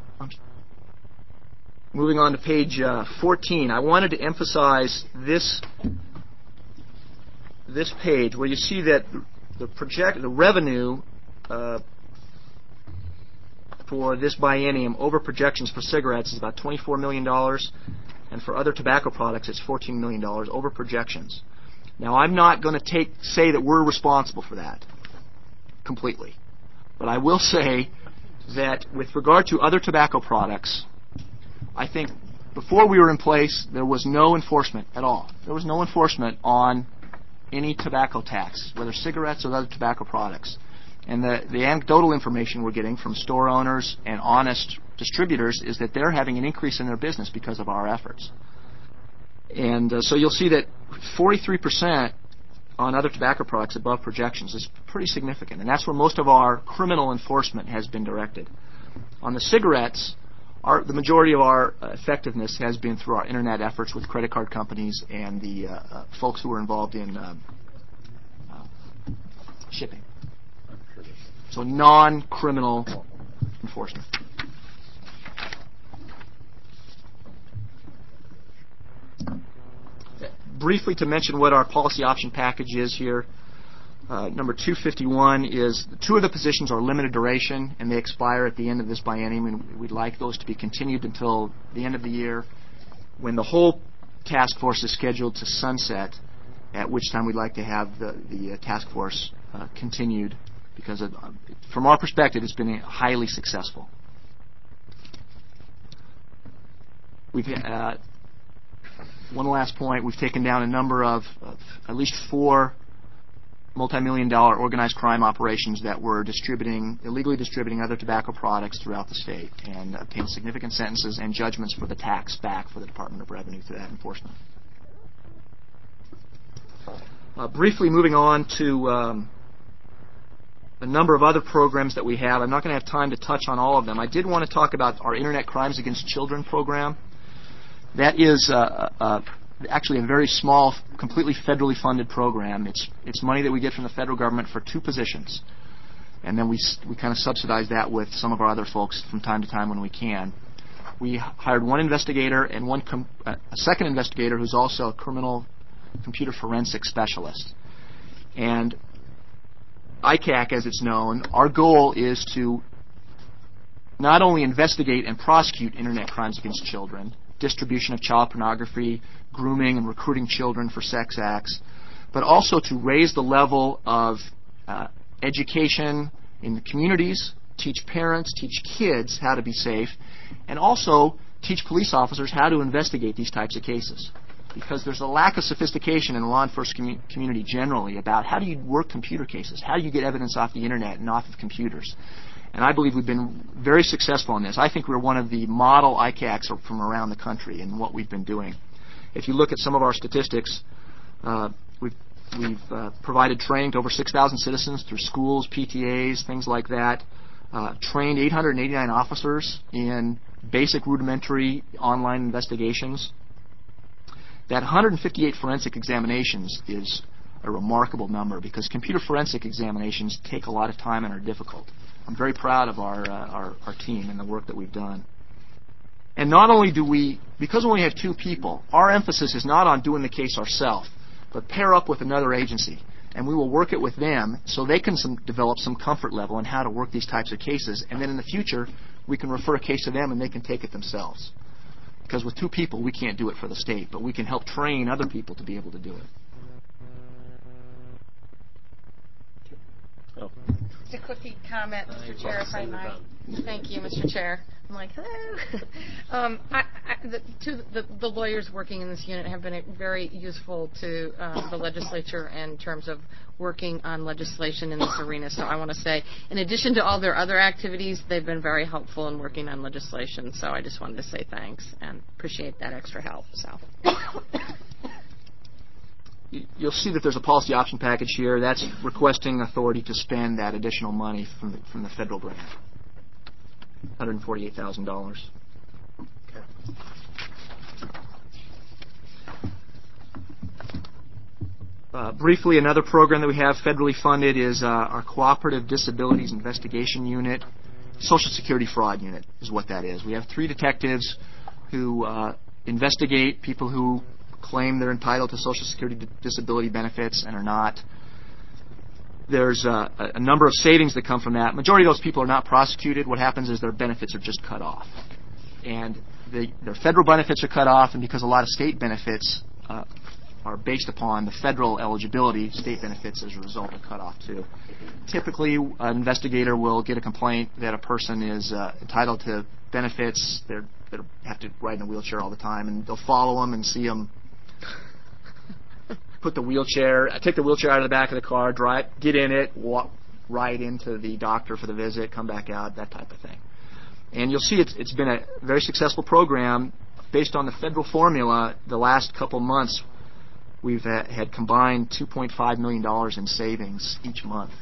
to page 14, I wanted to emphasize this page where you see that the revenue for this biennium over projections for cigarettes is about $24 million, and for other tobacco products it's $14 million over projections. Now, I'm not going to say that we're responsible for that completely, but I will say that with regard to other tobacco products, I think before we were in place, there was no enforcement at all. There was no enforcement on any tobacco tax, whether cigarettes or other tobacco products. And the anecdotal information we're getting from store owners and honest distributors is that they're having an increase in their business because of our efforts. And so you'll see that 43% on other tobacco products above projections is pretty significant. And that's where most of our criminal enforcement has been directed. On the cigarettes, the majority of our effectiveness has been through our internet efforts with credit card companies and the folks who are involved in shipping. So non-criminal enforcement. Briefly to mention what our policy option package is here. Number 251 is 2 of the positions are limited duration and they expire at the end of this biennium, and we'd like those to be continued until the end of the year when the whole task force is scheduled to sunset, at which time we'd like to have the task force continued because from our perspective it's been highly successful. We've one last point, we've taken down a number of at least 4 multi-million-dollar organized crime operations that were illegally distributing other tobacco products throughout the state, and obtained significant sentences and judgments for the tax back for the Department of Revenue through that enforcement. Briefly moving on to a number of other programs that we have. I'm not going to have time to touch on all of them. I did want to talk about our Internet Crimes Against Children program. That is actually a very small, completely federally funded program. It's money that we get from the federal government for 2 positions. And then we kind of subsidize that with some of our other folks from time to time when we can. We hired 1 investigator and a second investigator who's also a criminal computer forensic specialist. And ICAC, as it's known, our goal is to not only investigate and prosecute internet crimes against children, distribution of child pornography, grooming and recruiting children for sex acts, but also to raise the level of education in the communities, teach parents, teach kids how to be safe, and also teach police officers how to investigate these types of cases. Because there's a lack of sophistication in the law enforcement community generally about how do you work computer cases, how do you get evidence off the internet and off of computers. And I believe we've been very successful in this. I think we're one of the model ICACs from around the country in what we've been doing. If you look at some of our statistics, we've provided training to over 6,000 citizens through schools, PTAs, things like that. Trained 889 officers in basic rudimentary online investigations. That 158 forensic examinations is a remarkable number because computer forensic examinations take a lot of time and are difficult. I'm very proud of our team and the work that we've done. And not only do we, because we only have 2 people, our emphasis is not on doing the case ourselves, but pair up with another agency. And we will work it with them so they can develop some comfort level in how to work these types of cases. And then in the future, we can refer a case to them and they can take it themselves. Because with 2 people, we can't do it for the state, but we can help train other people to be able to do it. Oh. Just a quickie comment, Mr. Chair, if I might. Thank you, Mr. Chair. I'm like, hello. The lawyers working in this unit have been very useful to the legislature in terms of working on legislation in this arena. So I want to say, in addition to all their other activities, they've been very helpful in working on legislation. So I just wanted to say thanks and appreciate that extra help. So. You'll see that there's a policy option package here. That's requesting authority to spend that additional money from the federal grant, $148,000. Okay. Briefly, another program that we have federally funded is our Cooperative Disabilities Investigation Unit. Social Security Fraud Unit is what that is. We have 3 detectives who investigate people who claim they're entitled to Social Security disability benefits and are not. There's a number of savings that come from that. Majority of those people are not prosecuted. What happens is their benefits are just cut off. And their federal benefits are cut off, and because a lot of state benefits are based upon the federal eligibility, state benefits as a result are cut off too. Typically, an investigator will get a complaint that a person is entitled to benefits. They have to ride in a wheelchair all the time, and they'll follow them and see them take the wheelchair out of the back of the car, get in it, walk right into the doctor for the visit, come back out, that type of thing. And you'll see it's been a very successful program based on the federal formula. The last couple months, we've had combined $2.5 million in savings each month.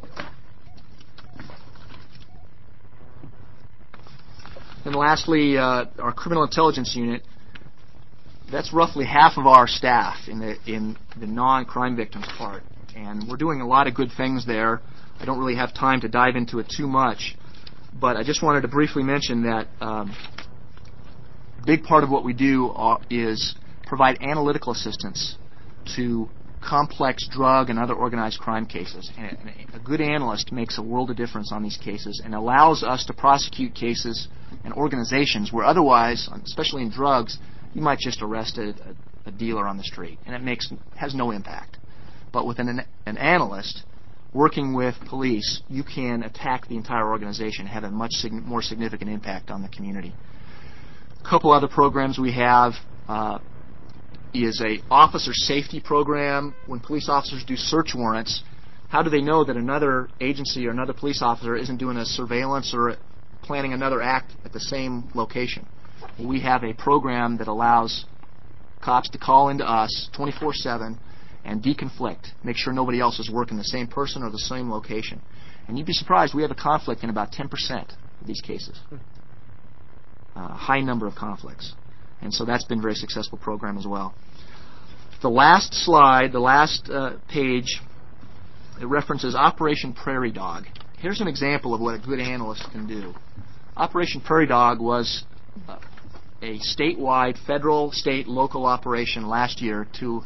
And lastly, our criminal intelligence unit. That's roughly half of our staff in the non-crime victims part. And we're doing a lot of good things there. I don't really have time to dive into it too much, but I just wanted to briefly mention that a big part of what we do is provide analytical assistance to complex drug and other organized crime cases. And a good analyst makes a world of difference on these cases and allows us to prosecute cases and organizations where otherwise, especially in drugs, you might just arrest a dealer on the street, and it has no impact. But with an analyst working with police, you can attack the entire organization and have a much more significant impact on the community. A couple other programs we have is a officer safety program. When police officers do search warrants, how do they know that another agency or another police officer isn't doing a surveillance or planning another act at the same location? We have a program that allows cops to call into us 24/7 and deconflict, make sure nobody else is working the same person or the same location. And you'd be surprised, we have a conflict in about 10% of these cases. High number of conflicts. And so that's been a very successful program as well. The last slide, the last page, it references Operation Prairie Dog. Here's an example of what a good analyst can do. Operation Prairie Dog was a statewide, federal, state, local operation last year to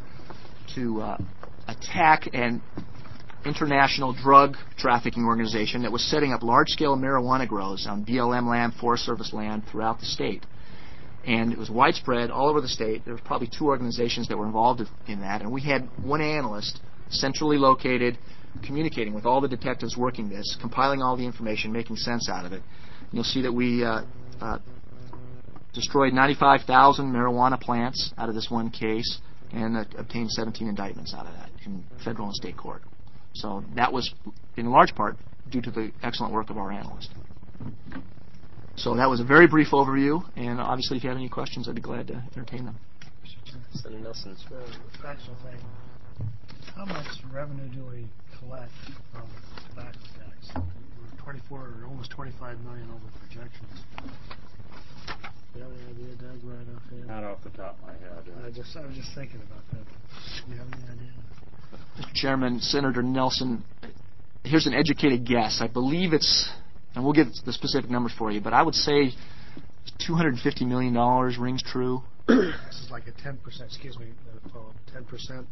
attack an international drug trafficking organization that was setting up large-scale marijuana grows on BLM land, Forest Service land throughout the state. And it was widespread all over the state. There were probably 2 organizations that were involved in that. And we had one analyst centrally located, communicating with all the detectives working this, compiling all the information, making sense out of it. And you'll see that we destroyed 95,000 marijuana plants out of this one case and obtained 17 indictments out of that in federal and state court. So that was, in large part, due to the excellent work of our analyst. So that was a very brief overview, and obviously if you have any questions, I'd be glad to entertain them. Senator Nelson. Factual thing. How much revenue do we collect from tobacco tax? We're 24 or almost 25 million over projections. Do you have any idea, Doug, right offhand? Not off the top of my head. I was just thinking about that. Do you have any idea? Mr. Chairman, Senator Nelson, here's an educated guess. I believe it's, and we'll get the specific numbers for you, but I would say $250 million rings true. This is like a 10%, excuse me, 10%.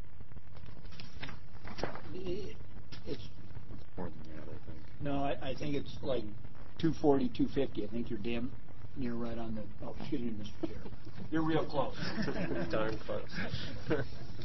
It's More than that, I think. no, I think it's like 240, 250. I think you're damn near right on the. Oh, excuse me, Mr. Chair. You're real close. Darn close.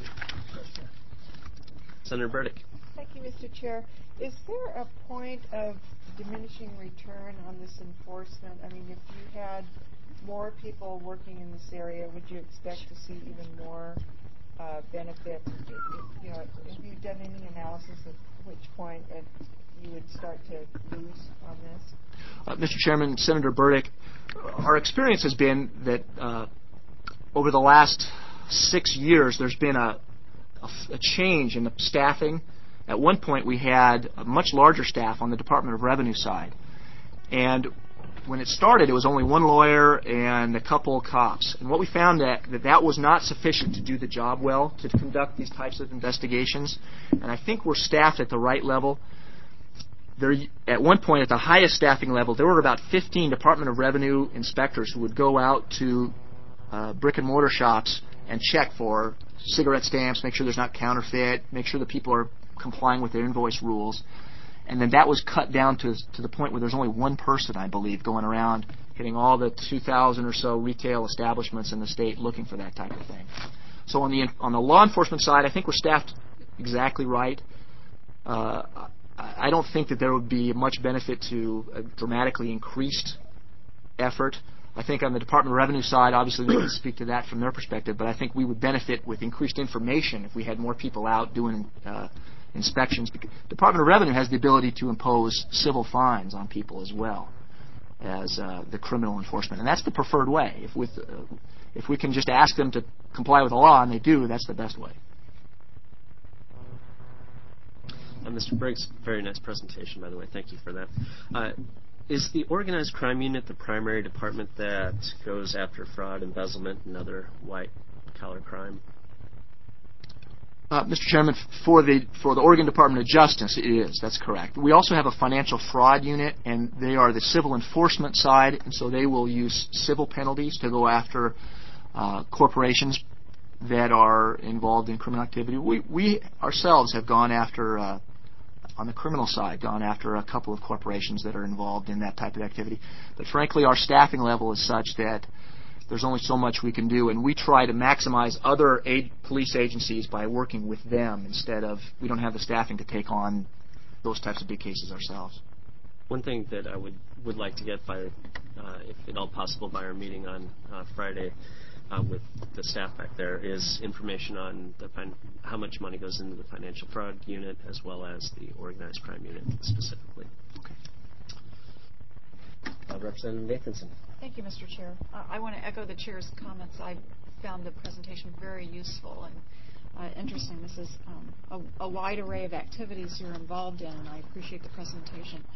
Senator Burdick. Thank you, Mr. Chair. Is there a point of diminishing return on this enforcement? I mean, if you had more people working in this area, would you expect to see even more benefit? You know, have you done any analysis of which point you would start to lose on this? Mr. Chairman, Senator Burdick, our experience has been that over the last 6 years, there's been a change in the staffing. At one point, we had a much larger staff on the Department of Revenue side. And when it started, it was only one lawyer and a couple of cops. And what we found that was not sufficient to do the job well, to conduct these types of investigations. And I think we're staffed at the right level. At one point, at the highest staffing level, there were about 15 Department of Revenue inspectors who would go out to brick-and-mortar shops and check for cigarette stamps, make sure there's not counterfeit, make sure that people are complying with their invoice rules. And then that was cut down to the point where there's only one person, I believe, going around hitting all the 2,000 or so retail establishments in the state looking for that type of thing. So on the law enforcement side, I think we're staffed exactly right. I don't think that there would be much benefit to a dramatically increased effort. I think on the Department of Revenue side, obviously they can speak to that from their perspective, but I think we would benefit with increased information if we had more people out doing inspections. Department of Revenue has the ability to impose civil fines on people as well as the criminal enforcement, and that's the preferred way. If we can just ask them to comply with the law, and they do, that's the best way. Mr. Briggs, very nice presentation, by the way. Thank you for that. Is the organized crime unit the primary department that goes after fraud, embezzlement, and other white-collar crime? Mr. Chairman, for the Oregon Department of Justice, it is. That's correct. We also have a financial fraud unit, and they are the civil enforcement side, and so they will use civil penalties to go after corporations that are involved in criminal activity. We ourselves have gone after, on the criminal side, gone after a couple of corporations that are involved in that type of activity. But frankly, our staffing level is such that there's only so much we can do, and we try to maximize other police agencies by working with them instead of, we don't have the staffing to take on those types of big cases ourselves. One thing that I would like to get by, if at all possible, by our meeting on Friday with the staff back there is information on how much money goes into the financial fraud unit as well as the organized crime unit specifically. Okay. Representative Nathanson. Thank you, Mr. Chair. I want to echo the Chair's comments. I found the presentation very useful and interesting. This is a wide array of activities you're involved in, and I appreciate the presentation.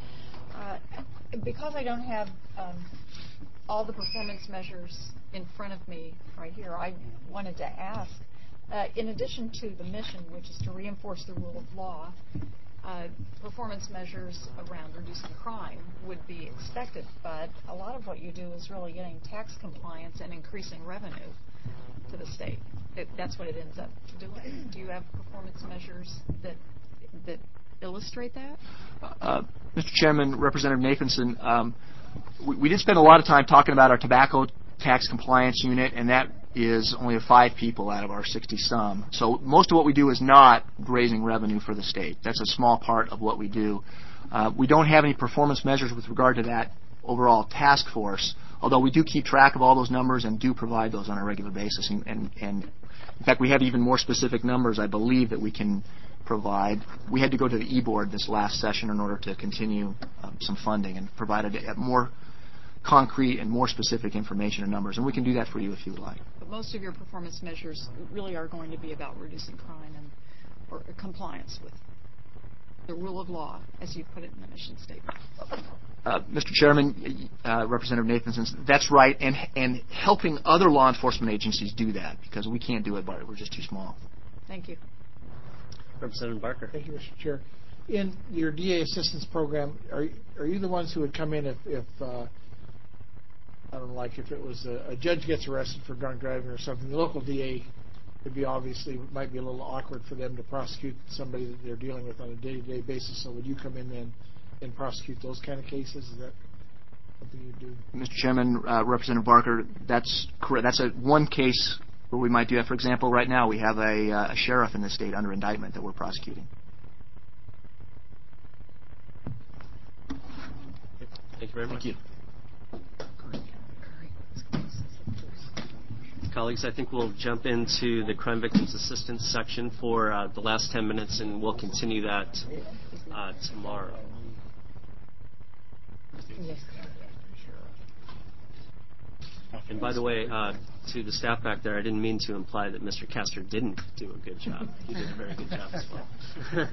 Because I don't have all the performance measures in front of me right here, I wanted to ask, in addition to the mission, which is to reinforce the rule of law, performance measures around reducing crime would be expected, but a lot of what you do is really getting tax compliance and increasing revenue to the state. That's what it ends up doing. Do you have performance measures that illustrate that? Mr. Chairman, Representative Nathanson, we did spend a lot of time talking about our tobacco tax compliance unit, and that is only 5 people out of our 60-some. So most of what we do is not raising revenue for the state. That's a small part of what we do. We don't have any performance measures with regard to that overall task force, although we do keep track of all those numbers and do provide those on a regular basis. And in fact, we have even more specific numbers, I believe, that we can provide. We had to go to the E-Board this last session in order to continue some funding and provided more concrete and more specific information and numbers, and we can do that for you if you would like. But most of your performance measures really are going to be about reducing crime or compliance with the rule of law, as you put it in the mission statement. Mr. Chairman, Representative Nathanson, that's right, and helping other law enforcement agencies do that, because we can't do it, but we're just too small. Thank you. Representative Barker. Thank you, Mr. Chair. In your DA assistance program, are you the ones who would come in if I don't know, like if it was a judge gets arrested for drunk driving or something, the local DA might be a little awkward for them to prosecute somebody that they're dealing with on a day-to-day basis. So would you come in then and prosecute those kind of cases? Is that something you do? Mr. Chairman, Representative Barker, that's correct. That's one case where we might do that. For example, right now we have a sheriff in the state under indictment that we're prosecuting. Thank you very much. Thank you. Colleagues, I think we'll jump into the Crime Victims Assistance section for the last 10 minutes, and we'll continue that tomorrow. And by the way, to the staff back there, I didn't mean to imply that Mr. Castor didn't do a good job. He did a very good job as well.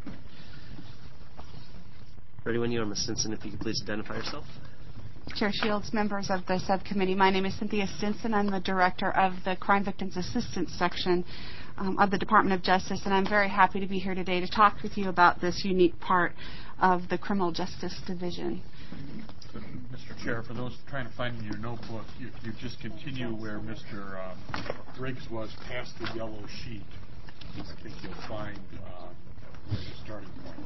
Ready when you are, Ms. Stinson, if you could please identify yourself. Chair Shields, members of the subcommittee, my name is Cynthia Stinson. I'm the director of the Crime Victims Assistance section of the Department of Justice, and I'm very happy to be here today to talk with you about this unique part of the Criminal Justice Division. Mr. Chair, for those trying to find in your notebook, if you just continue where Mr. Briggs was past the yellow sheet, I think you'll find the starting point.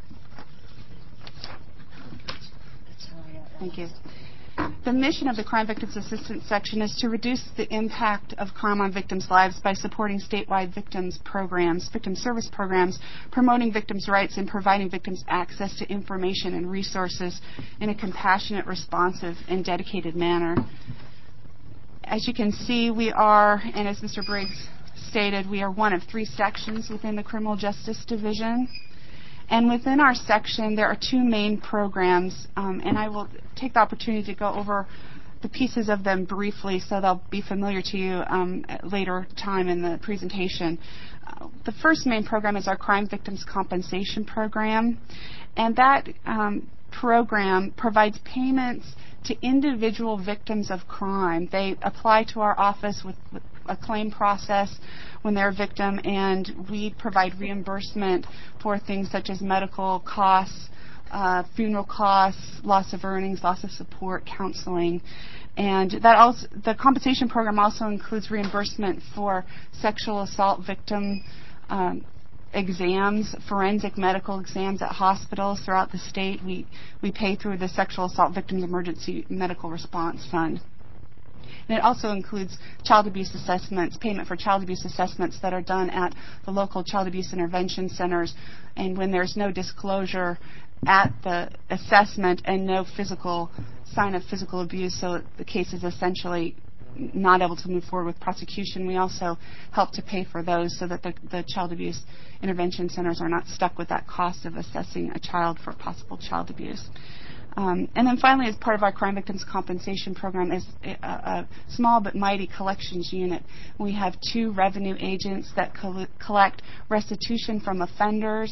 Thank you. The mission of the Crime Victims Assistance section is to reduce the impact of crime on victims' lives by supporting statewide victim service programs, promoting victims' rights, and providing victims access to information and resources in a compassionate, responsive, and dedicated manner. As you can see, we are, and as Mr. Briggs stated, we are one of 3 sections within the Criminal Justice Division. And within our section, there are 2 main programs, and I will take the opportunity to go over the pieces of them briefly so they'll be familiar to you at a later time in the presentation. The first main program is our Crime Victims Compensation Program, and that program provides payments to individual victims of crime. They apply to our office with a claim process when they're a victim, and we provide reimbursement for things such as medical costs, funeral costs, loss of earnings, loss of support, counseling. And that also, the compensation program also includes reimbursement for sexual assault victim exams, forensic medical exams at hospitals throughout the state. We pay through the Sexual Assault Victims Emergency Medical Response Fund. And it also includes child abuse assessments, payment for child abuse assessments that are done at the local child abuse intervention centers. And when there's no disclosure at the assessment and no sign of physical abuse, so the case is essentially not able to move forward with prosecution, we also help to pay for those so that the child abuse intervention centers are not stuck with that cost of assessing a child for possible child abuse. And then finally, as part of our Crime Victims Compensation Program is a small but mighty collections unit. We have 2 revenue agents that collect restitution from offenders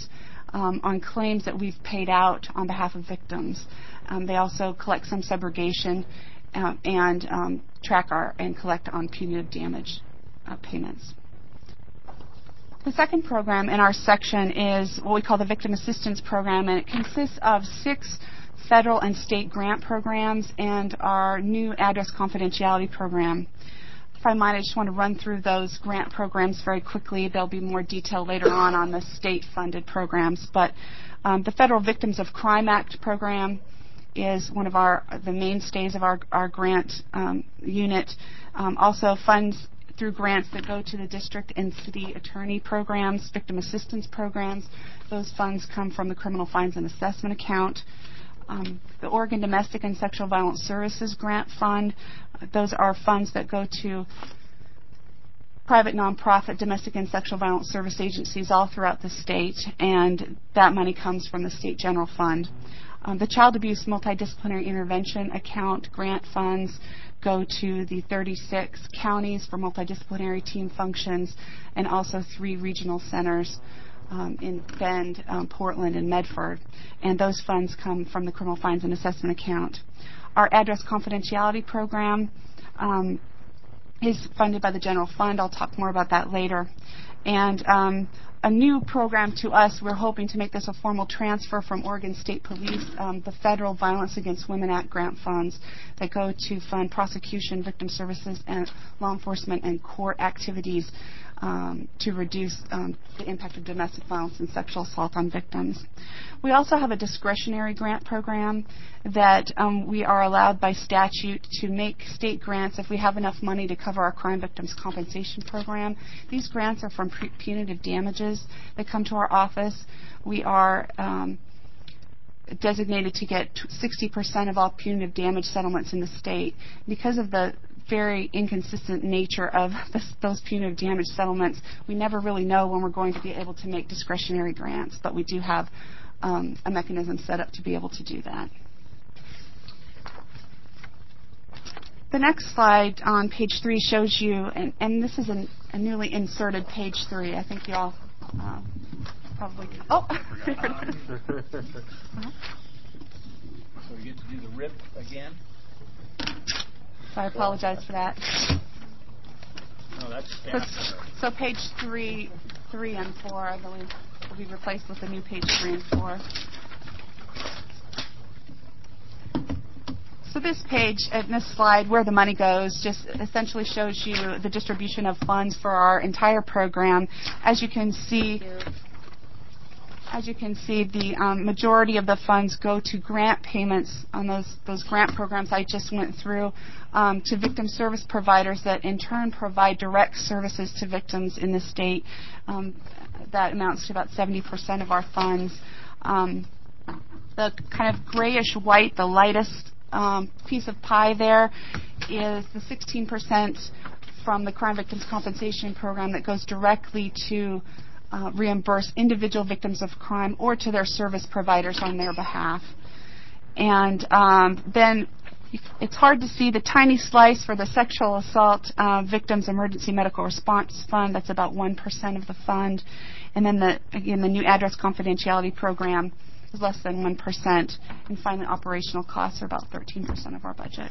on claims that we've paid out on behalf of victims. They also collect some subrogation and track and collect on punitive damage payments. The second program in our section is what we call the Victim Assistance Program, and it consists of 6 federal and state grant programs and our new address confidentiality program. If I might, I just want to run through those grant programs very quickly. There'll be more detail later on the state-funded programs. But the Federal Victims of Crime Act program is one of the mainstays of our grant unit. Also funds through grants that go to the district and city attorney programs, victim assistance programs. Those funds come from the Criminal Fines and Assessment account. The Oregon Domestic and Sexual Violence Services Grant Fund, those are funds that go to private nonprofit domestic and sexual violence service agencies all throughout the state, and that money comes from the state general fund. The Child Abuse Multidisciplinary Intervention Account grant funds go to the 36 counties for multidisciplinary team functions and also 3 regional centers in Bend, Portland, and Medford. And those funds come from the Criminal Fines and Assessment account. Our Address Confidentiality Program is funded by the general fund. I'll talk more about that later. And a new program to us, we're hoping to make this a formal transfer from Oregon State Police, the Federal Violence Against Women Act grant funds that go to fund prosecution, victim services, and law enforcement and court activities to reduce the impact of domestic violence and sexual assault on victims. We also have a discretionary grant program that we are allowed by statute to make state grants if we have enough money to cover our crime victims compensation program. These grants are from punitive damages that come to our office. We are designated to get 60% of all punitive damage settlements in the state. Because of the very inconsistent nature of those punitive damage settlements, we never really know when we're going to be able to make discretionary grants, but we do have a mechanism set up to be able to do that. The next slide on page 3 shows you, and this is a newly inserted page 3. I think you all probably... Oh! So we get to do the RIP again? So I apologize for that. No, that's so page 3 and 4, I believe, will be replaced with the new page 3 and 4. So this page and this slide, where the money goes, just essentially shows you the distribution of funds for our entire program. As you can see, the majority of the funds go to grant payments on those grant programs I just went through to victim service providers that in turn provide direct services to victims in the state. That amounts to about 70% of our funds. The kind of grayish-white, the lightest piece of pie there is the 16% from the Crime Victims Compensation Program that goes directly to reimburse individual victims of crime or to their service providers on their behalf. And then it's hard to see the tiny slice for the Sexual Assault Victims Emergency Medical Response Fund. That's about 1% of the fund. And then the new Address Confidentiality Program is less than 1%. And finally, operational costs are about 13% of our budget.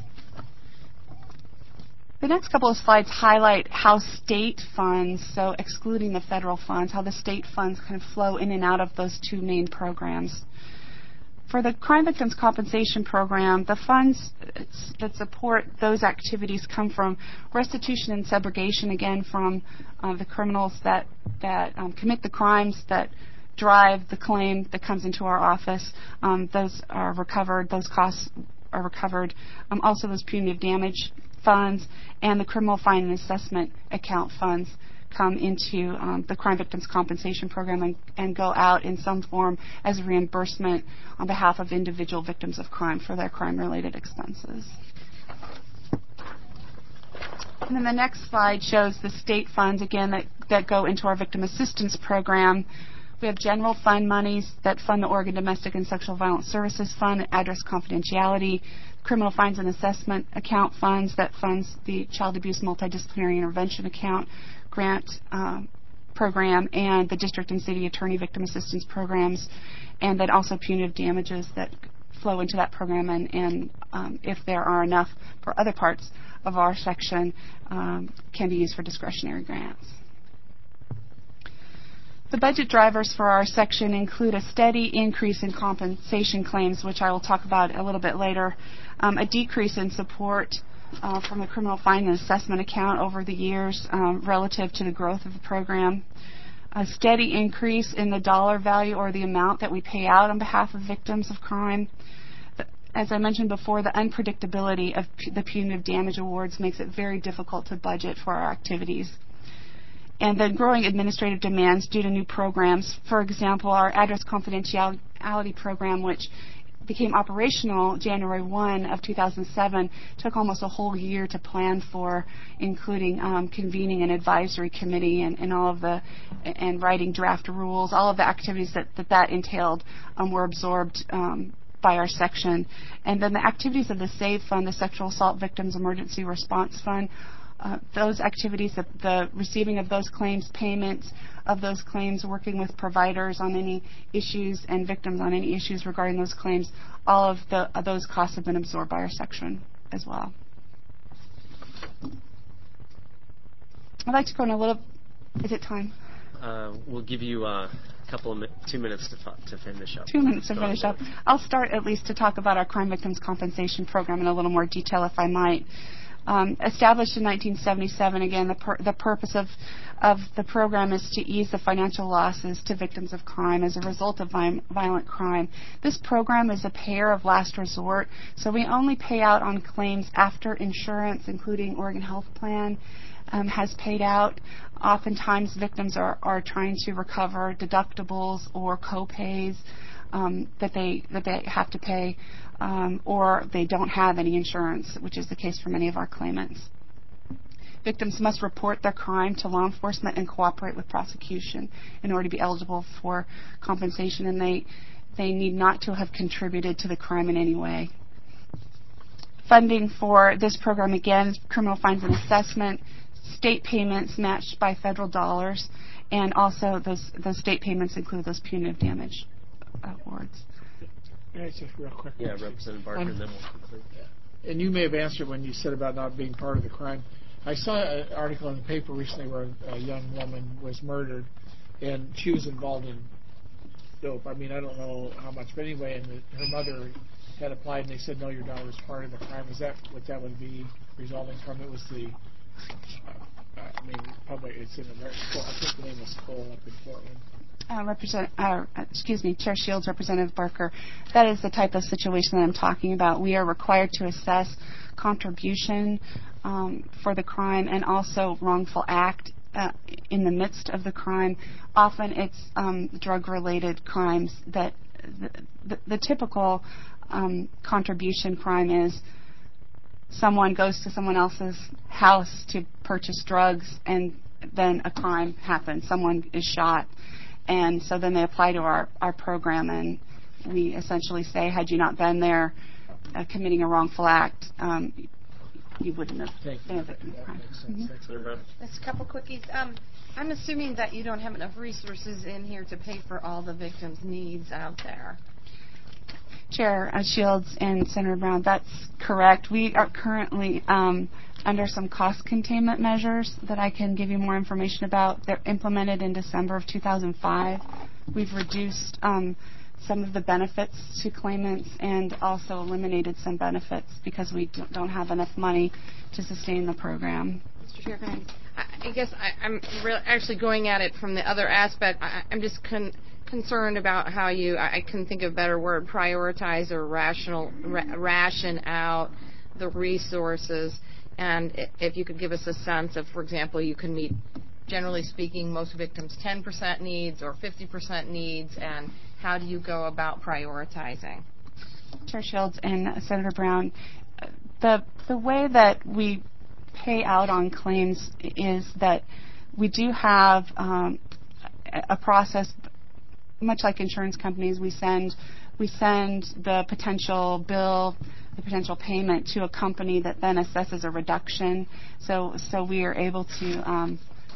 The next couple of slides highlight how state funds, so excluding the federal funds, how the state funds kind of flow in and out of those 2 main programs. For the Crime Victims Compensation Program, the funds that support those activities come from restitution and subrogation, again, from the criminals that commit the crimes that drive the claim that comes into our office. Those are recovered. Those costs are recovered. Also, those punitive damage funds and the Criminal Fine and Assessment account funds come into the Crime Victims Compensation Program and go out in some form as reimbursement on behalf of individual victims of crime for their crime-related expenses. And then the next slide shows the state funds, again, that go into our Victim Assistance Program. We have general fund monies that fund the Oregon Domestic and Sexual Violence Services Fund, Address Confidentiality, Criminal Fines and Assessment account funds that funds the Child Abuse Multidisciplinary Intervention account, grant program and the district and city attorney victim assistance programs, and then also punitive damages that flow into that program, and if there are enough for other parts of our section, can be used for discretionary grants. The budget drivers for our section include a steady increase in compensation claims, which I will talk about a little bit later, a decrease in support from the criminal fine and assessment account over the years relative to the growth of the program, a steady increase in the dollar value or the amount that we pay out on behalf of victims of crime. As I mentioned before, the unpredictability of the punitive damage awards makes it very difficult to budget for our activities. And then growing administrative demands due to new programs. For example, our address confidentiality program, which became operational January 1 of 2007, took almost a whole year to plan for, including convening an advisory committee and all of the and writing draft rules. All of the activities that entailed were absorbed by our section. And then the activities of the SAVE Fund, the Sexual Assault Victims Emergency Response Fund, those activities, the receiving of those claims, payments of those claims, working with providers on any issues and victims on any issues regarding those claims, all of those costs have been absorbed by our section as well. I'd like to go in a little. Is it time? We'll give you a couple of 2 minutes to finish up. 2 minutes to finish up. I'll start at least to talk about our Crime Victims Compensation Program in a little more detail, if I might. Established in 1977, again, the purpose of the program is to ease the financial losses to victims of crime as a result of violent crime. This program is a payer of last resort, so we only pay out on claims after insurance, including Oregon Health Plan, has paid out. Oftentimes, victims are trying to recover deductibles or co-pays that they have to pay, or they don't have any insurance, which is the case for many of our claimants. Victims must report their crime to law enforcement and cooperate with prosecution in order to be eligible for compensation, and they need not to have contributed to the crime in any way. Funding for this program, again, is criminal fines and assessment, state payments matched by federal dollars, and also those state payments include those punitive damage awards. Just real quick. Yeah, Representative Barker, and then we'll conclude. And you may have answered when you said about not being part of the crime. I saw an article in the paper recently where a young woman was murdered, and she was involved in dope. I mean, I don't know how much, but anyway, and her mother had applied, and they said, no, your daughter was part of the crime. Is that what that would be resulting from? It was the, probably it's in America. I think the name was Cole up in Portland. Chair Shields, Representative Barker, that is the type of situation that I'm talking about. We are required to assess contribution for the crime and also wrongful act in the midst of the crime. Often it's drug-related crimes that the typical contribution crime is someone goes to someone else's house to purchase drugs, and then a crime happens. Someone is shot. And so then they apply to our program, and we essentially say, had you not been there committing a wrongful act, you wouldn't have been a victim of crime. Just a couple quickies. I'm assuming that you don't have enough resources in here to pay for all the victims' needs out there. Chair Shields and Senator Brown, that's correct. We are currently under some cost containment measures that I can give you more information about. They're implemented in December of 2005. We've reduced some of the benefits to claimants and also eliminated some benefits because we don't have enough money to sustain the program. Mr. Chair, I guess I'm actually going at it from the other aspect. I'm just concerned about how I couldn't think of a better word, prioritize or ration out the resources. And if you could give us a sense of, for example, you can meet, generally speaking, most victims' 10% needs or 50% needs, and how do you go about prioritizing? Chair Shields and Senator Brown, the way that we pay out on claims is that we do have a process, much like insurance companies. We send the potential bill, the potential payment to a company that then assesses a reduction. So we are able to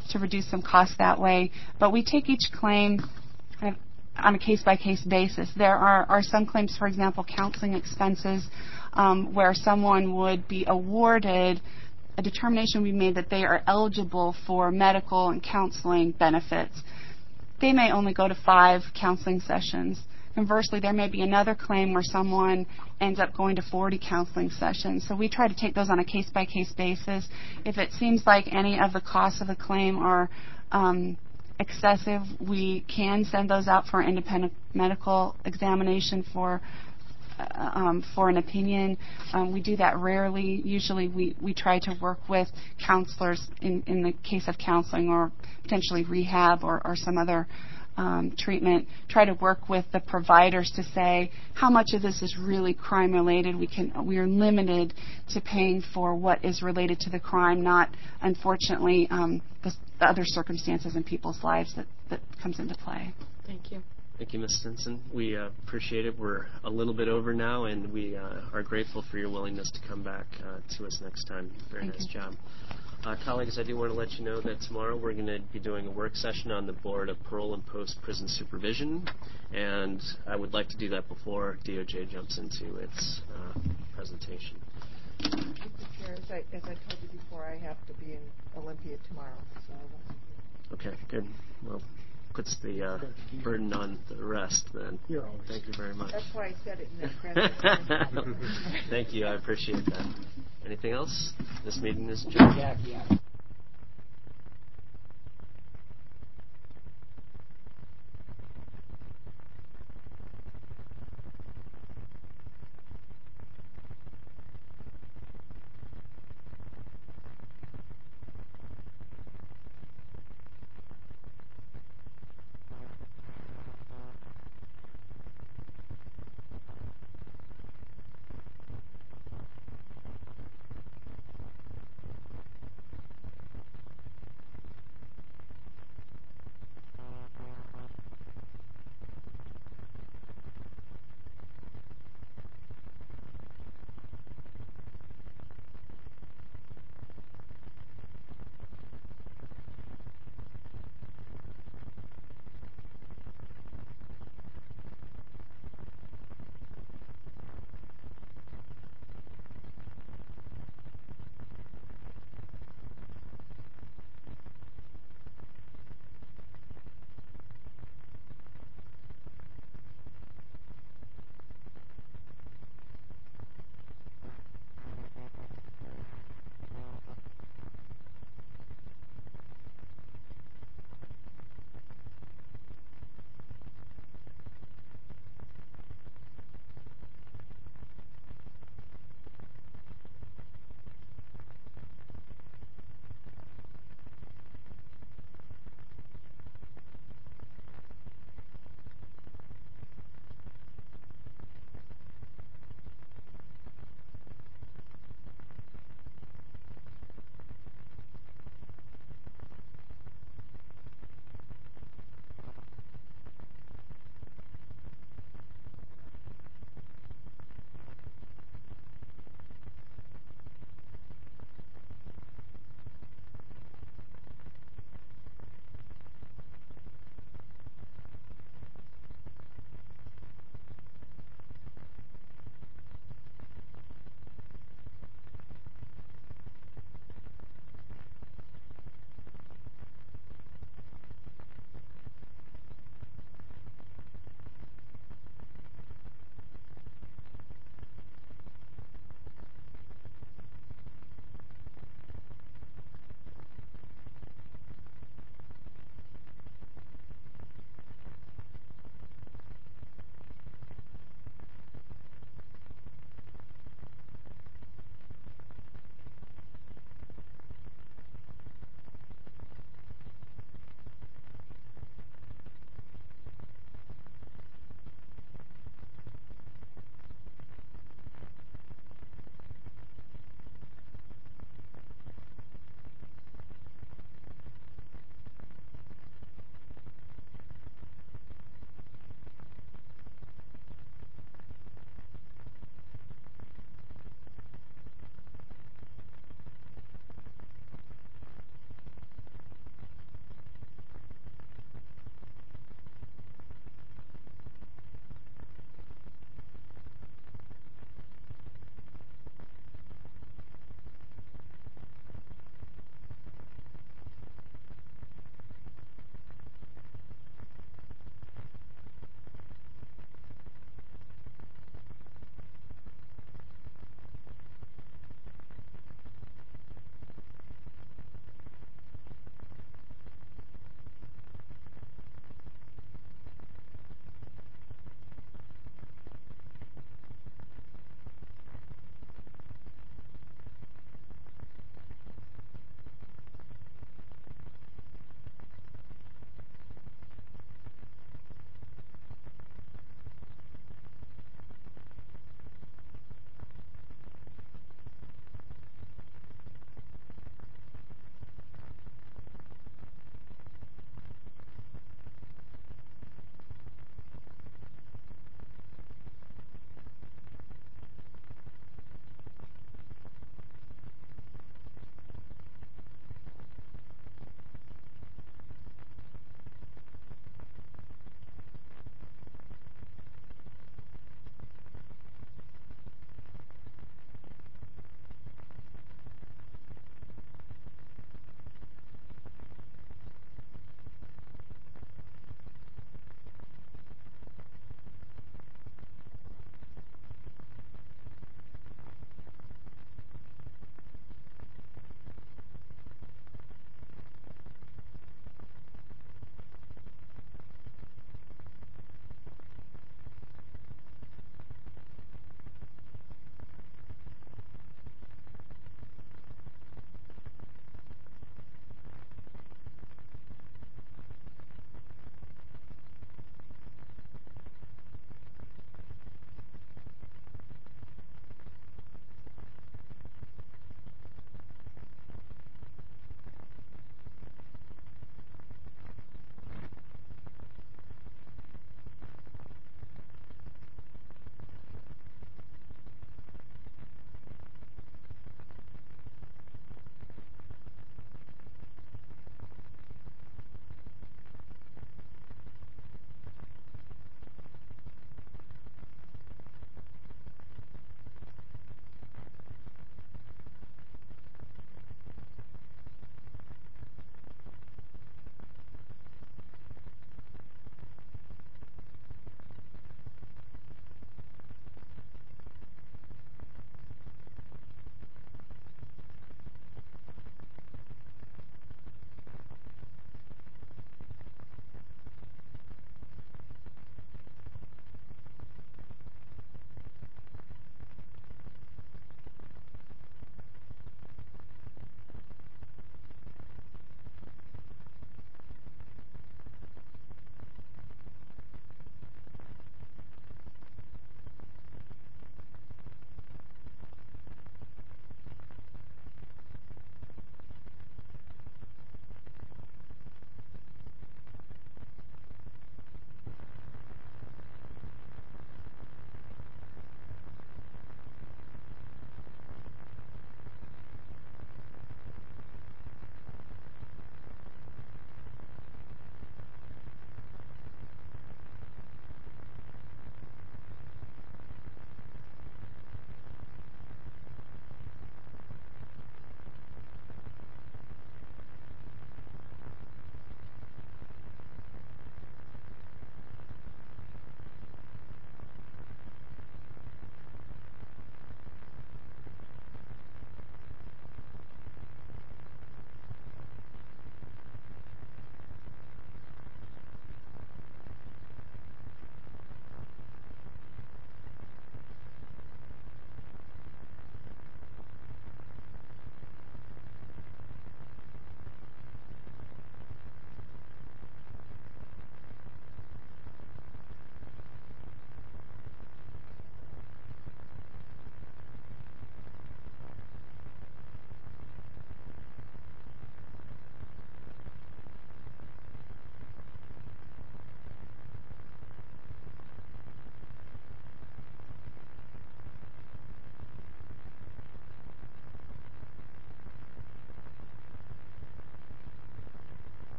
reduce some costs that way. But we take each claim kind of on a case-by-case basis. There are some claims, for example, counseling expenses, where someone would be awarded a determination we made that they are eligible for medical and counseling benefits. They may only go to 5 counseling sessions. Conversely, there may be another claim where someone ends up going to 40 counseling sessions. So we try to take those on a case-by-case basis. If it seems like any of the costs of the claim are excessive, we can send those out for independent medical examination for an opinion. We do that rarely. Usually we try to work with counselors in the case of counseling or potentially rehab or some other treatment, try to work with the providers to say how much of this is really crime related. We are limited to paying for what is related to the crime, not unfortunately the other circumstances in people's lives that comes into play. Thank you. Thank you, Ms. Stinson. We appreciate it. We're a little bit over now, and we are grateful for your willingness to come back to us next time. Very nice job. Colleagues, I do want to let you know that tomorrow we're going to be doing a work session on the Board of Parole and Post-Prison Supervision, and I would like to do that before DOJ jumps into its presentation. Mr. Chair, as I told you before, I have to be in Olympia tomorrow, so I won't be here. Okay, good. Well, puts the burden on the rest then. Thank you very much. That's why I said it in that presentation. Thank you. I appreciate that. Anything else? This meeting is adjourned. Yeah.